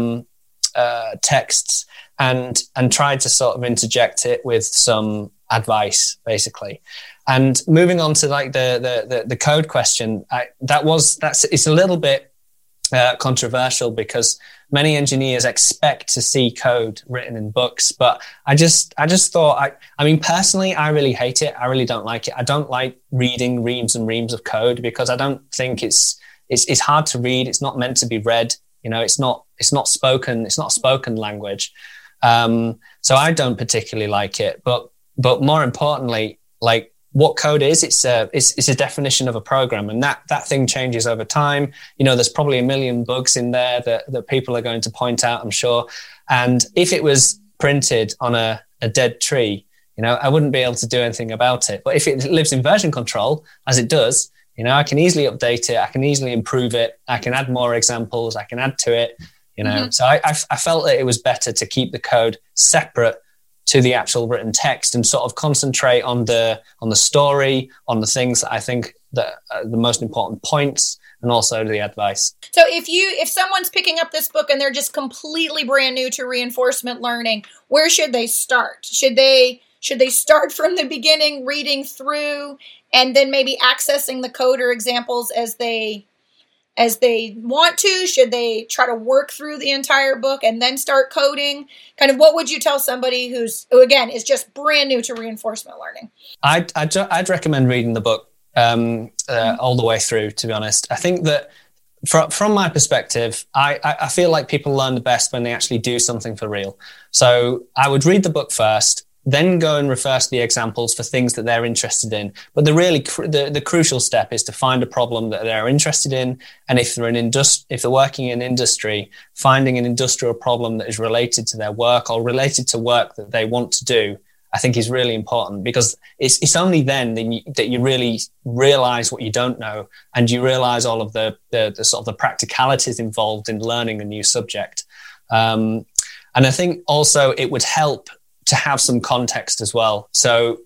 texts, and tried to sort of interject it with some advice, basically. And moving on to like the code question, it's a little bit controversial because many engineers expect to see code written in books, but I just thought, personally, I really hate it. I really don't like it. I don't like reading reams and reams of code because I don't think it's hard to read. It's not meant to be read. It's not spoken. It's not spoken language. So I don't particularly like it, but more importantly, like what code is, it's a definition of a program, and that thing changes over time. There's probably a million bugs in there that people are going to point out, I'm sure. And if it was printed on a dead tree, I wouldn't be able to do anything about it. But if it lives in version control, as it does, I can easily update it. I can easily improve it. I can add more examples. I can add to it. So I felt that it was better to keep the code separate to the actual written text and sort of concentrate on the story, on the things that I think that are the most important points, and also the advice. So if someone's picking up this book and they're just completely brand new to reinforcement learning, where should they start? Should they start from the beginning, reading through, and then maybe accessing the code or examples as they want to? Should they try to work through the entire book and then start coding? Kind of what would you tell somebody who again is just brand new to reinforcement learning? I'd recommend reading the book all the way through, to be honest. I think that from my perspective, I feel like people learn the best when they actually do something for real. So I would read the book first, then go and refer to the examples for things that they're interested in. But the crucial step is to find a problem that they're interested in. And if they're working in industry, finding an industrial problem that is related to their work or related to work that they want to do, I think is really important, because it's only then that you really realize what you don't know, and you realize all of the sort of the practicalities involved in learning a new subject. And I think also it would help to have some context as well. So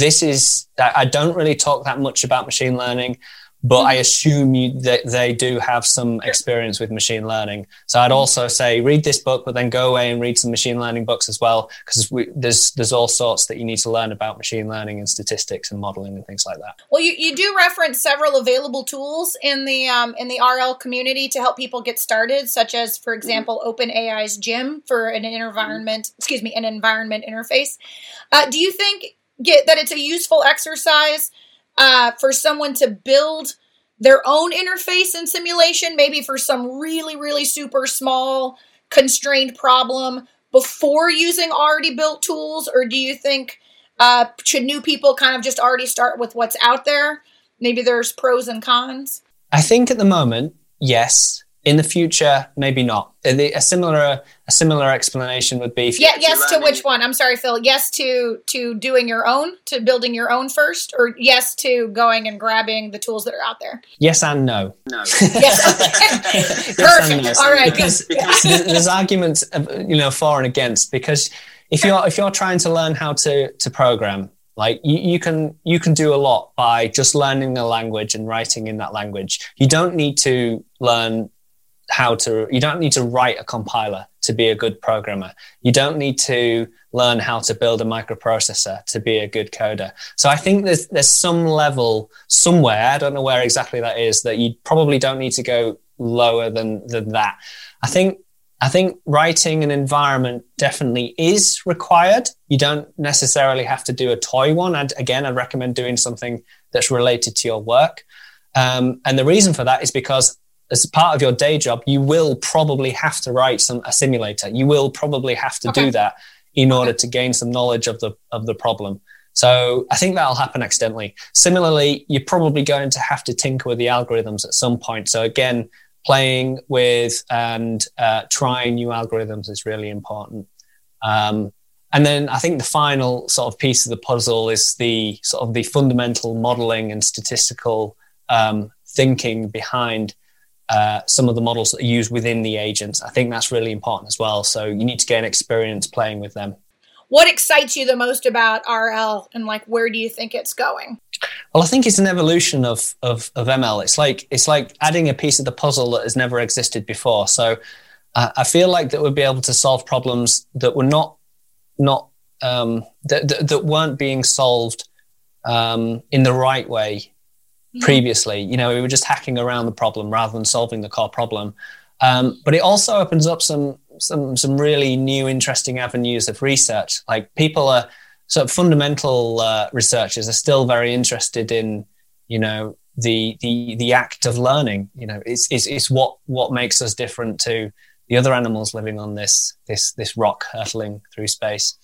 I don't really talk that much about machine learning, but I assume that they do have some experience with machine learning. So I'd also say read this book, but then go away and read some machine learning books as well, because there's all sorts that you need to learn about machine learning and statistics and modeling and things like that. Well, you do reference several available tools in the RL community to help people get started, such as, for example, OpenAI's Gym for an environment interface. Do you think that it's a useful exercise for someone to build their own interface and simulation, maybe for some really, really super small constrained problem before using already built tools? Or do you think should new people kind of just already start with what's out there? Maybe there's pros and cons. I think at the moment, yes. In the future, maybe not. A similar explanation would be... Yes to which one? I'm sorry, Phil. Yes to doing your own, to building your own first, or yes to going and grabbing the tools that are out there? Yes and no. No. Yes. Perfect. No. All right. Because there's arguments, for and against. Because if you're trying to learn how to program, like you can do a lot by just learning a language and writing in that language. You don't need to learn you don't need to write a compiler to be a good programmer. You don't need to learn how to build a microprocessor to be a good coder. So I think there's some level somewhere, I don't know where exactly that is, that you probably don't need to go lower than that. I think writing an environment definitely is required. You don't necessarily have to do a toy one. And again, I'd recommend doing something that's related to your work. And the reason for that is because as part of your day job, you will probably have to write a simulator. You will probably have to do that in order to gain some knowledge of the problem. So I think that'll happen accidentally. Similarly, you're probably going to have to tinker with the algorithms at some point. So again, playing with and trying new algorithms is really important. And then I think the final sort of piece of the puzzle is the sort of the fundamental modeling and statistical thinking behind some of the models that are used within the agents. I think that's really important as well. So you need to gain experience playing with them. What excites you the most about RL, and where do you think it's going? Well, I think it's an evolution of ML. It's like adding a piece of the puzzle that has never existed before. So I feel like that we'll be able to solve problems that were that weren't being solved in the right way previously. We were just hacking around the problem rather than solving the core problem. But it also opens up some really new, interesting avenues of research. Like people are sort of fundamental researchers are still very interested in, the act of learning. It's what makes us different to the other animals living on this rock hurtling through space.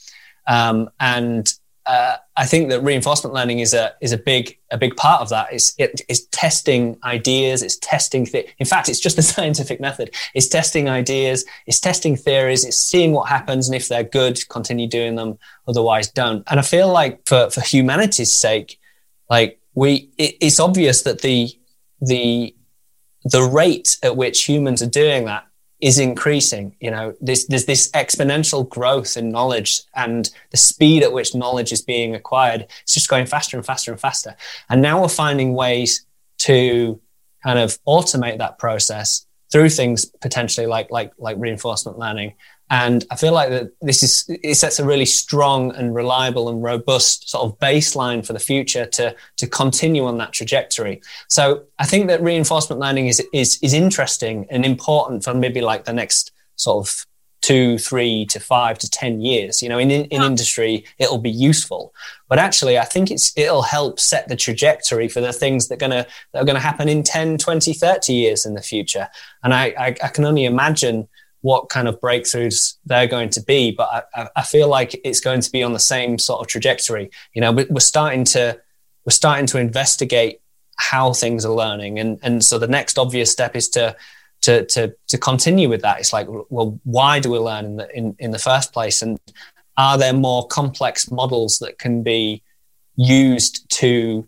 I think that reinforcement learning is a big part of that. It's testing ideas. It's testing in fact, it's just a scientific method. It's testing ideas. It's testing theories. It's seeing what happens, and if they're good, continue doing them. Otherwise, don't. And I feel like for humanity's sake, it's obvious that the rate at which humans are doing that is increasing. There's this exponential growth in knowledge, and the speed at which knowledge is being acquired, it's just going faster and faster and faster. And now we're finding ways to kind of automate that process through things potentially like reinforcement learning. And I feel like that it sets a really strong and reliable and robust sort of baseline for the future to continue on that trajectory. So I think that reinforcement learning is interesting and important for maybe like the next sort of 2, 3 to 5 to 10 years. In industry, it'll be useful. But actually, I think it'll help set the trajectory for the things that are gonna happen in 10, 20, 30 years in the future. And I can only imagine what kind of breakthroughs they're going to be, but I feel like it's going to be on the same sort of trajectory. We're starting to investigate how things are learning, and so the next obvious step is to continue with that. It's like, well, why do we learn in the first place, and are there more complex models that can be used to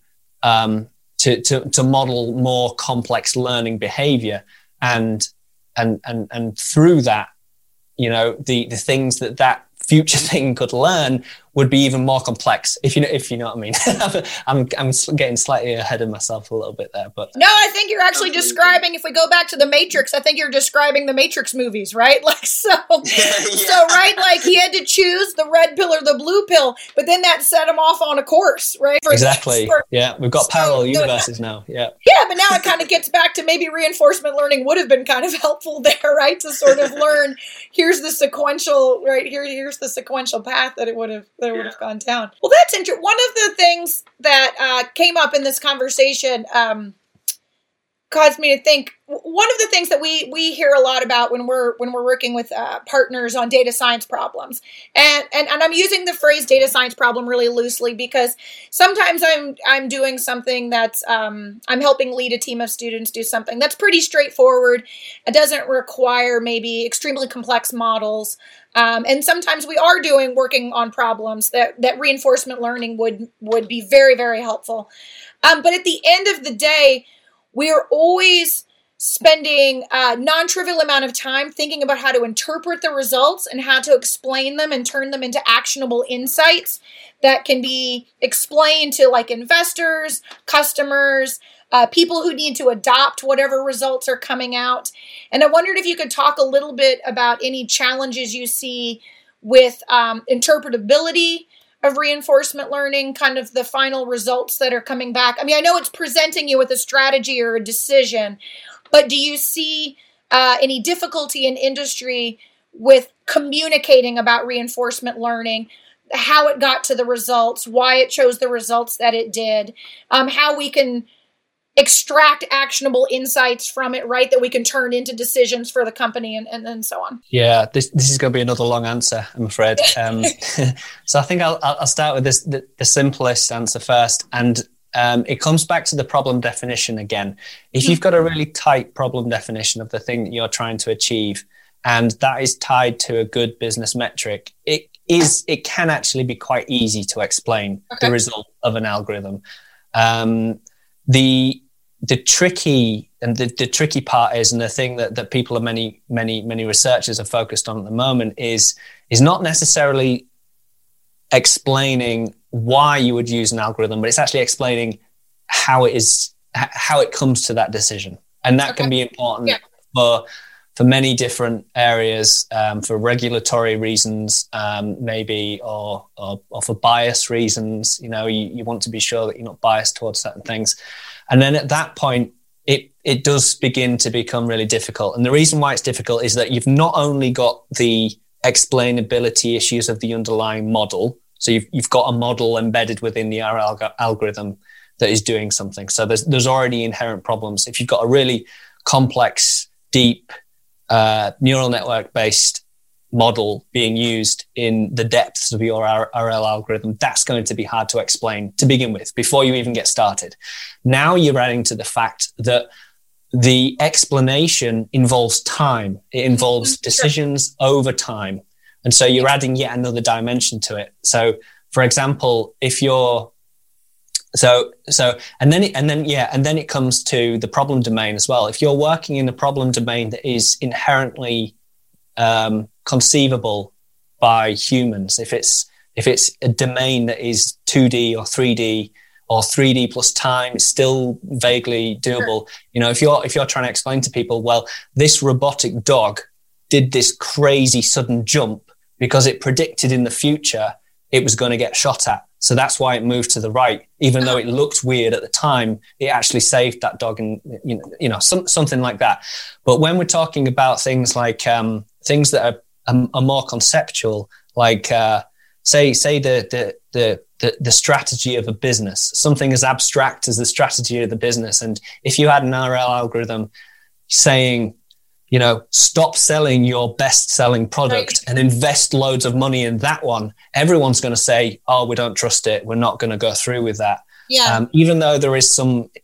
model more complex learning behavior, and through that, the things that future thing could learn would be even more complex, if you know what I mean. I'm getting slightly ahead of myself a little bit there, but no, I think you're actually describing. If we go back to the Matrix, I think you're describing the Matrix movies, right? Like so, so right, like he had to choose the red pill or the blue pill, but then that set him off on a course, right? Exactly. Yeah, we've got parallel universes now. Yeah, but now it kind of gets back to maybe reinforcement learning would have been kind of helpful there, right? To sort of learn, here's the sequential, right? Here's the sequential path that it would have gone down. Well, that's interesting. One of the things that came up in this conversation caused me to think. One of the things that we hear a lot about when we're working with partners on data science problems, and I'm using the phrase data science problem really loosely because sometimes I'm doing something that's I'm helping lead a team of students do something that's pretty straightforward. It doesn't require maybe extremely complex models. And sometimes we are working on problems that reinforcement learning would be very, very helpful. But at the end of the day, we are always spending a non-trivial amount of time thinking about how to interpret the results and how to explain them and turn them into actionable insights that can be explained to like investors, customers, people who need to adopt whatever results are coming out. And I wondered if you could talk a little bit about any challenges you see with interpretability of reinforcement learning, kind of the final results that are coming back. I mean, I know it's presenting you with a strategy or a decision, but do you see any difficulty in industry with communicating about reinforcement learning, how it got to the results, why it chose the results that it did, how we can extract actionable insights from it, right, that we can turn into decisions for the company and so on? Yeah, this is going to be another long answer, I'm afraid. So I think I'll start with the simplest answer first. And it comes back to the problem definition again. If you've got a really tight problem definition of the thing that you're trying to achieve, and that is tied to a good business metric, it can actually be quite easy to explain the result of an algorithm. The tricky part is, and the thing that people and many researchers are focused on at the moment is not necessarily explaining why you would use an algorithm, but it's actually explaining how it comes to that decision. And that can be important for many different areas, for regulatory reasons, maybe, or for bias reasons. You want to be sure that you're not biased towards certain things. And then at that point, it does begin to become really difficult. And the reason why it's difficult is that you've not only got the explainability issues of the underlying model, so you've got a model embedded within the algorithm that is doing something. So there's already inherent problems. If you've got a really complex, deep, neural network-based model being used in the depths of your RL algorithm, that's going to be hard to explain to begin with, before you even get started. Now you're adding to the fact that the explanation involves time. It involves decisions over time. And so you're adding yet another dimension to it. So, for example, if you're And then it comes to the problem domain as well. If you're working in a problem domain that is inherently conceivable by humans, if it's a domain that is 2D or 3D or 3D plus time, it's still vaguely doable. Sure. If you're trying to explain to people, well, this robotic dog did this crazy sudden jump because it predicted in the future it was going to get shot at. So that's why it moved to the right, even though it looked weird at the time. It actually saved that dog, and something like that. But when we're talking about things like things that are more conceptual, like say the strategy of a business, something as abstract as the strategy of the business, and if you had an RL algorithm saying, stop selling your best-selling product and invest loads of money in that one, everyone's going to say, oh, we don't trust it. We're not going to go through with that. Yeah. Even though there is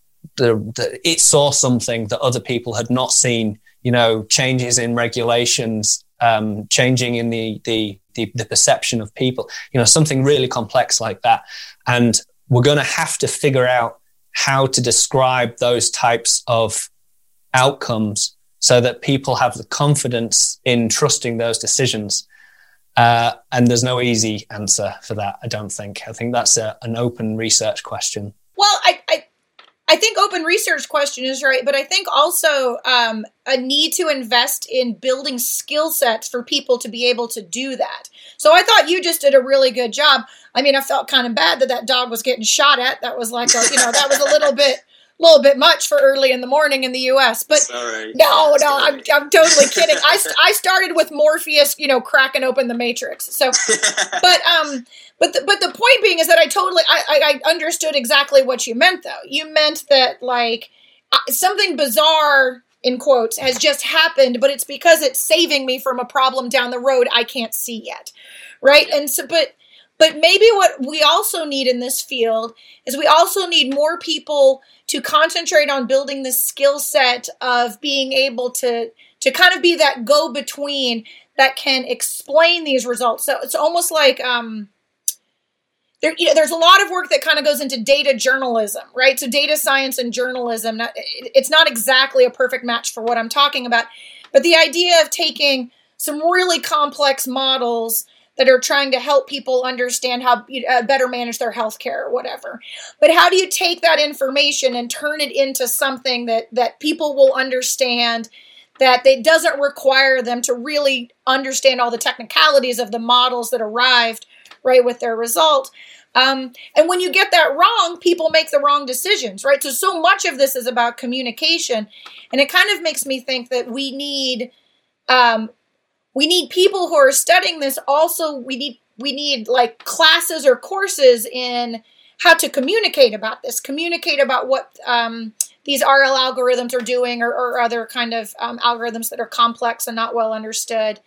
it saw something that other people had not seen, changes in regulations, changing in the perception of people, something really complex like that. And we're going to have to figure out how to describe those types of outcomes so that people have the confidence in trusting those decisions. And there's no easy answer for that, I don't think. I think that's an open research question. Well, I think open research question is right, but I think also a need to invest in building skill sets for people to be able to do that. So I thought you just did a really good job. I mean, I felt kind of bad that dog was getting shot at. That was like, that was a little bit much for early in the morning in the U.S. But sorry. No, I'm totally kidding. I started with Morpheus, cracking open the Matrix. So, but the point being is that I understood exactly what you meant, though. You meant that like something bizarre in quotes has just happened, but it's because it's saving me from a problem down the road I can't see yet, right? And so, but maybe what we also need in this field is we also need more people to concentrate on building the skill set of being able to kind of be that go-between that can explain these results. So it's almost like there's a lot of work that kind of goes into data journalism, right? So data science and journalism, it's not exactly a perfect match for what I'm talking about, but the idea of taking some really complex models that are trying to help people understand how better manage their healthcare or whatever. But how do you take that information and turn it into something that people will understand, that it doesn't require them to really understand all the technicalities of the models that arrived right with their result. And when you get that wrong, people make the wrong decisions, right? So much of this is about communication. And it kind of makes me think that we need people who are studying this. Also, we need like classes or courses in how to communicate about this, communicate about what these RL algorithms are doing, or other kind of algorithms that are complex and not well understood.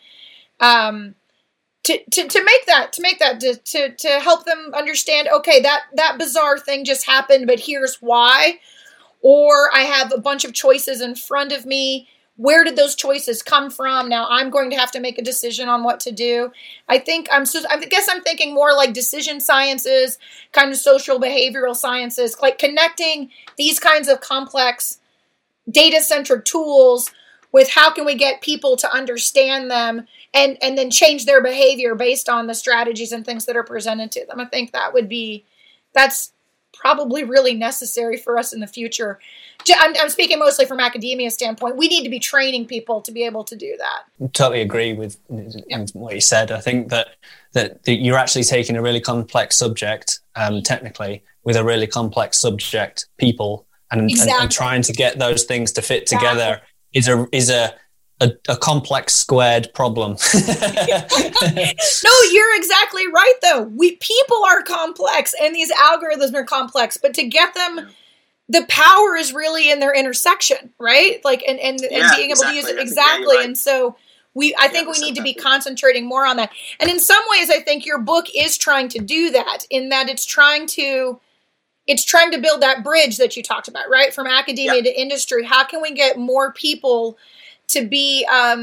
To help them understand, okay, that bizarre thing just happened, but here's why. Or I have a bunch of choices in front of me. Where did those choices come from? Now I'm going to have to make a decision on what to do. I guess I'm thinking more like decision sciences, kind of social behavioral sciences, like connecting these kinds of complex data-centric tools with how can we get people to understand them and then change their behavior based on the strategies and things that are presented to them. I think that's probably really necessary for us in the future. I'm speaking mostly from academia standpoint. We need to be training people to be able to do that. I totally agree with what you said. I think that you're actually taking a really complex subject, technically, with a really complex subject, people, and trying to get those things to fit together is a complex squared problem. No, you're exactly right, though. People are complex, and these algorithms are complex, but to get them, the power is really in their intersection, right? Like, and being able to use it exactly. Right. And so I think we need to be concentrating more on that. And in some ways, I think your book is trying to do that, in that it's trying to build that bridge that you talked about, right? From academia to industry. How can we get more people to be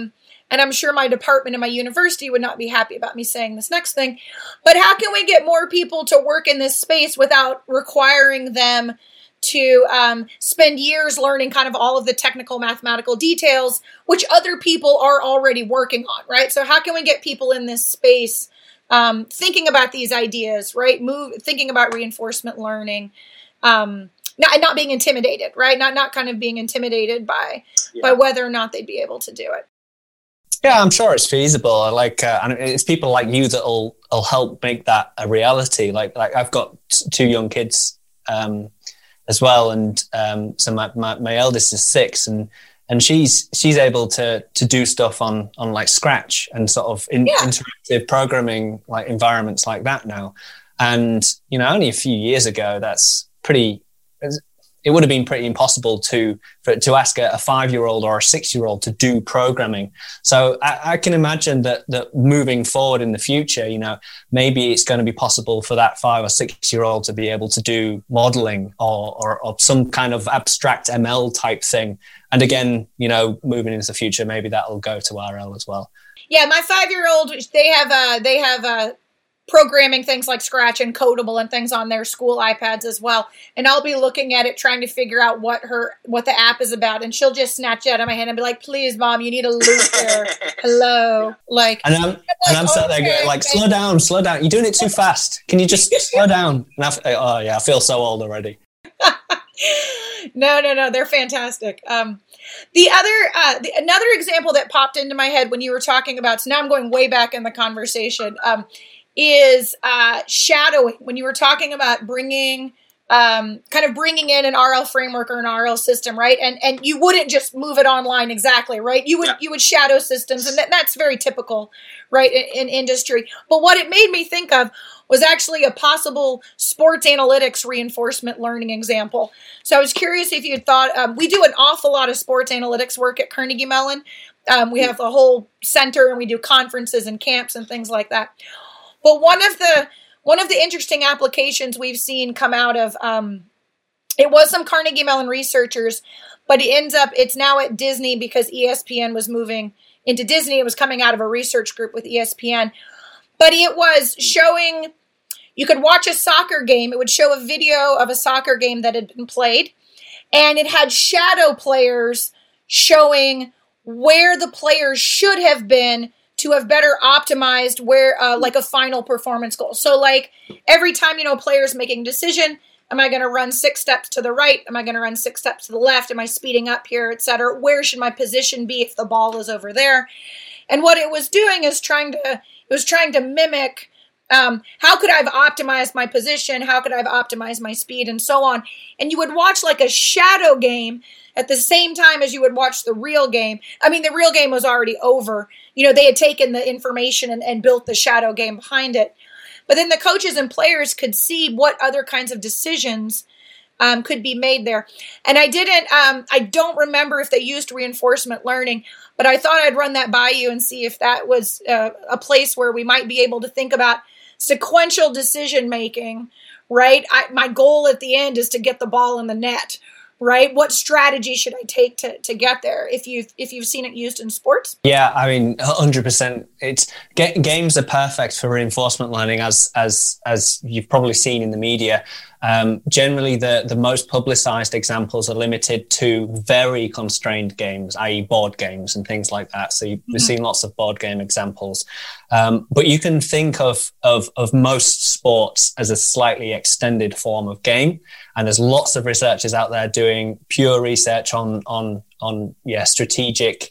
and I'm sure my department and my university would not be happy about me saying this next thing, but how can we get more people to work in this space without requiring them to spend years learning kind of all of the technical mathematical details, which other people are already working on, right? So how can we get people in this space thinking about these ideas, right? Thinking about reinforcement learning, not being intimidated, right? Not kind of being intimidated by whether or not they'd be able to do it. Yeah, I'm sure it's feasible. And it's people like you that'll help make that a reality. Like I've got 2 young kids as well, and so my eldest is 6, and she's able to do stuff on like Scratch and sort of interactive programming like environments like that now. And only a few years ago, it would have been pretty impossible to ask a 5-year-old or a 6-year-old to do programming. So I can imagine that moving forward in the future, maybe it's going to be possible for that 5 or 6-year-old to be able to do modeling or some kind of abstract ML type thing. And again, moving into the future, maybe that'll go to RL as well. Yeah, my 5-year-old, they have programming things like Scratch and Codable and things on their school iPads as well. And I'll be looking at it, trying to figure out what the app is about. And she'll just snatch it out of my hand and be like, please, Mom, you need a loop there. Hello. And I'm sat there going, like, slow down. You're doing it too fast. Can you just slow down? And I feel so old already. No, they're fantastic. The other, another example that popped into my head when you were talking about, so now I'm going way back in the conversation, is shadowing. When you were talking about bringing in an RL framework or an RL system, right? And you wouldn't just move it online exactly, right? You would shadow systems, and that's very typical, right, in industry. But what it made me think of was actually a possible sports analytics reinforcement learning example. So I was curious if you had thought, we do an awful lot of sports analytics work at Carnegie Mellon. We have the whole center, and we do conferences and camps and things like that. But one of the interesting applications we've seen come out of, it was some Carnegie Mellon researchers, but it's now at Disney because ESPN was moving into Disney. It was coming out of a research group with ESPN, but it was showing, you could watch a soccer game. It would show a video of a soccer game that had been played, and it had shadow players showing where the players should have been to have better optimized where, like a final performance goal. So like every time, a player's making a decision, am I going to run 6 steps to the right? Am I going to run 6 steps to the left? Am I speeding up here, et cetera? Where should my position be if the ball is over there? And what it was doing is trying to mimic, how could I have optimized my position? How could I have optimized my speed and so on? And you would watch like a shadow game at the same time as you would watch the real game. I mean, the real game was already over. They had taken the information and built the shadow game behind it. But then the coaches and players could see what other kinds of decisions could be made there. And I don't remember if they used reinforcement learning, but I thought I'd run that by you and see if that was a place where we might be able to think about sequential decision making, right? My goal at the end is to get the ball in the net, right? What strategy should I take to get there? If you've seen it used in sports? Yeah, I mean, 100%. It's games are perfect for reinforcement learning, as you've probably seen in the media. Generally, the most publicized examples are limited to very constrained games, i.e. board games and things like that. So we've seen lots of board game examples. But you can think of most sports as a slightly extended form of game. And there's lots of researchers out there doing pure research on strategic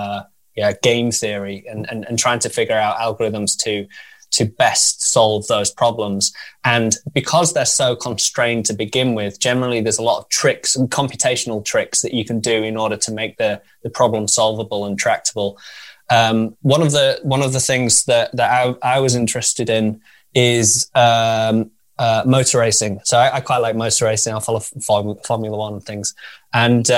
game theory and trying to figure out algorithms to best solve those problems. And because they're so constrained to begin with, generally there's a lot of tricks and computational tricks that you can do in order to make the problem solvable and tractable. One of the things that I was interested in is motor racing. So I quite like motor racing. I follow Formula One and things. And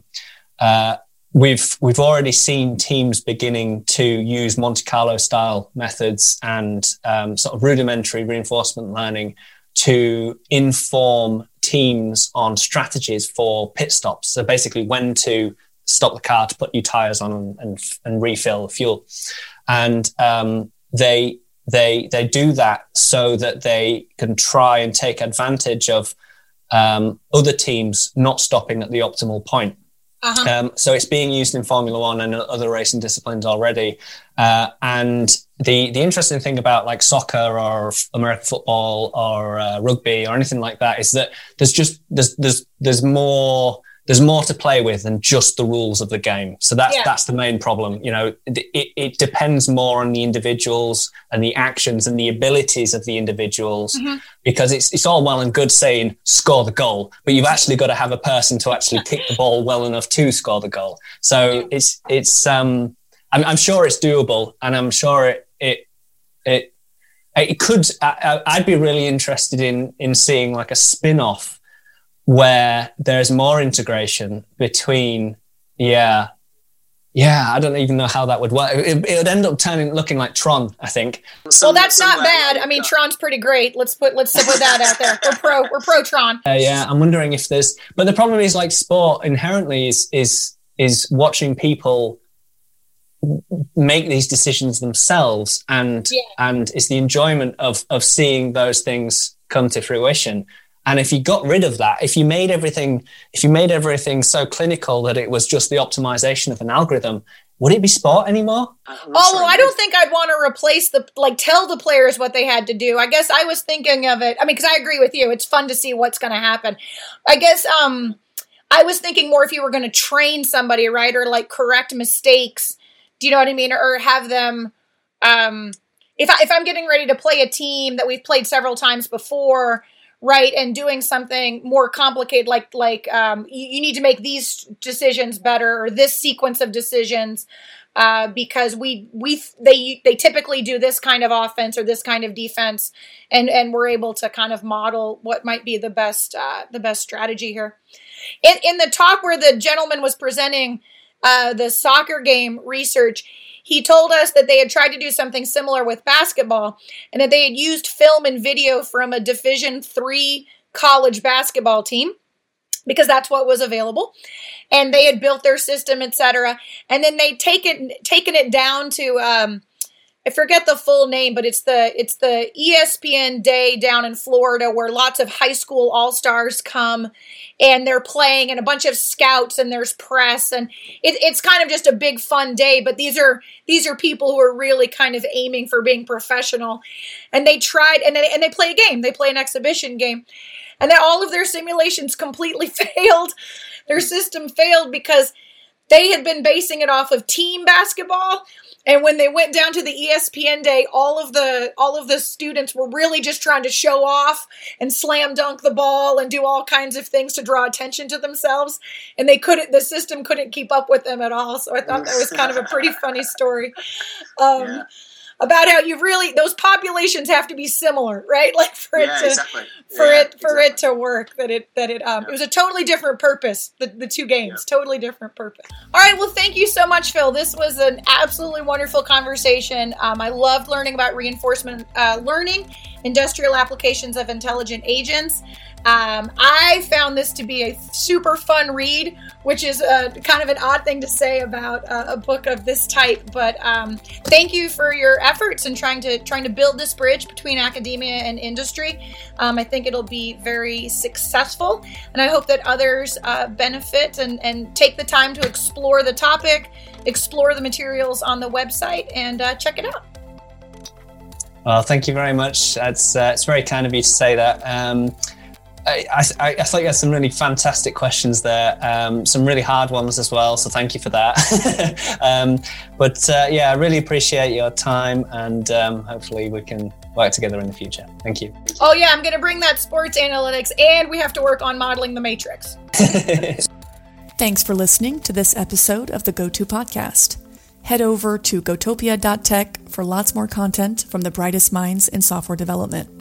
we've already seen teams beginning to use Monte Carlo style methods and sort of rudimentary reinforcement learning to inform teams on strategies for pit stops. So basically when to stop the car to put new tires on and refill fuel. And they do that so that they can try and take advantage of other teams not stopping at the optimal point. So it's being used in Formula One and other racing disciplines already. And the interesting thing about like soccer or American football or rugby or anything like that is that there's more to play with than just the rules of the game. So that's the main problem. You know, it depends more on the individuals and the actions and the abilities of the individuals, because it's all well and good saying score the goal, but you've actually got to have a person to actually kick the ball well enough to score the goal. So I'm sure it's doable, and I'm sure it could. I'd be really interested in seeing like a spin-off where there's more integration between, I don't even know how that would work. It would end up looking like Tron, I think. Well, that's not bad. I mean, Tron's pretty great. Let's put that out there. We're pro Tron. I'm wondering if but the problem is like sport inherently is watching people make these decisions themselves, and it's the enjoyment of seeing those things come to fruition. And if you got rid of that, if you made everything so clinical that it was just the optimization of an algorithm, would it be sport anymore? I don't think I'd want to replace tell the players what they had to do. I guess I was thinking of it. I mean, because I agree with you. It's fun to see what's going to happen. I guess I was thinking more if you were going to train somebody, right? Or like correct mistakes. Do you know what I mean? Or have them, if I'm getting ready to play a team that we've played several times before, right, and doing something more complicated, like you need to make these decisions better, or this sequence of decisions, because they typically do this kind of offense or this kind of defense, and we're able to kind of model what might be the best strategy here. In the talk where the gentleman was presenting the soccer game research, he told us that they had tried to do something similar with basketball, and that they had used film and video from a Division III college basketball team, because that's what was available. And they had built their system, etc. And then they'd taken it down to, I forget the full name, but it's the ESPN Day down in Florida, where lots of high school all-stars come and they're playing, and a bunch of scouts, and there's press, and it's kind of just a big fun day. But these are people who are really kind of aiming for being professional, and they tried, and they play a game. They play an exhibition game, and then all of their simulations completely failed. Their system failed because they had been basing it off of team basketball. And when they went down to the ESPN Day, all of the students were really just trying to show off and slam dunk the ball and do all kinds of things to draw attention to themselves. And the system couldn't keep up with them at all. So I thought that was kind of a pretty funny story. About how those populations have to be similar, right? Like for it to work. It was a totally different purpose. The two games, totally different purpose. All right, well, thank you so much, Phil. This was an absolutely wonderful conversation. I loved learning about reinforcement learning, industrial applications of intelligent agents. I found this to be a super fun read, which is kind of an odd thing to say about a book of this type. But thank you for your efforts in trying to build this bridge between academia and industry. I think it'll be very successful, and I hope that others benefit and take the time to explore the topic, explore the materials on the website, and check it out. Well, thank you very much. It's very kind of you to say that. I thought you had some really fantastic questions there, some really hard ones as well, so thank you for that. I really appreciate your time, and hopefully we can work together in the future. Thank you. Oh yeah, I'm going to bring that sports analytics, and we have to work on modeling the matrix. Thanks for listening to this episode of the GoTo Podcast. Head over to gotopia.tech for lots more content from the brightest minds in software development.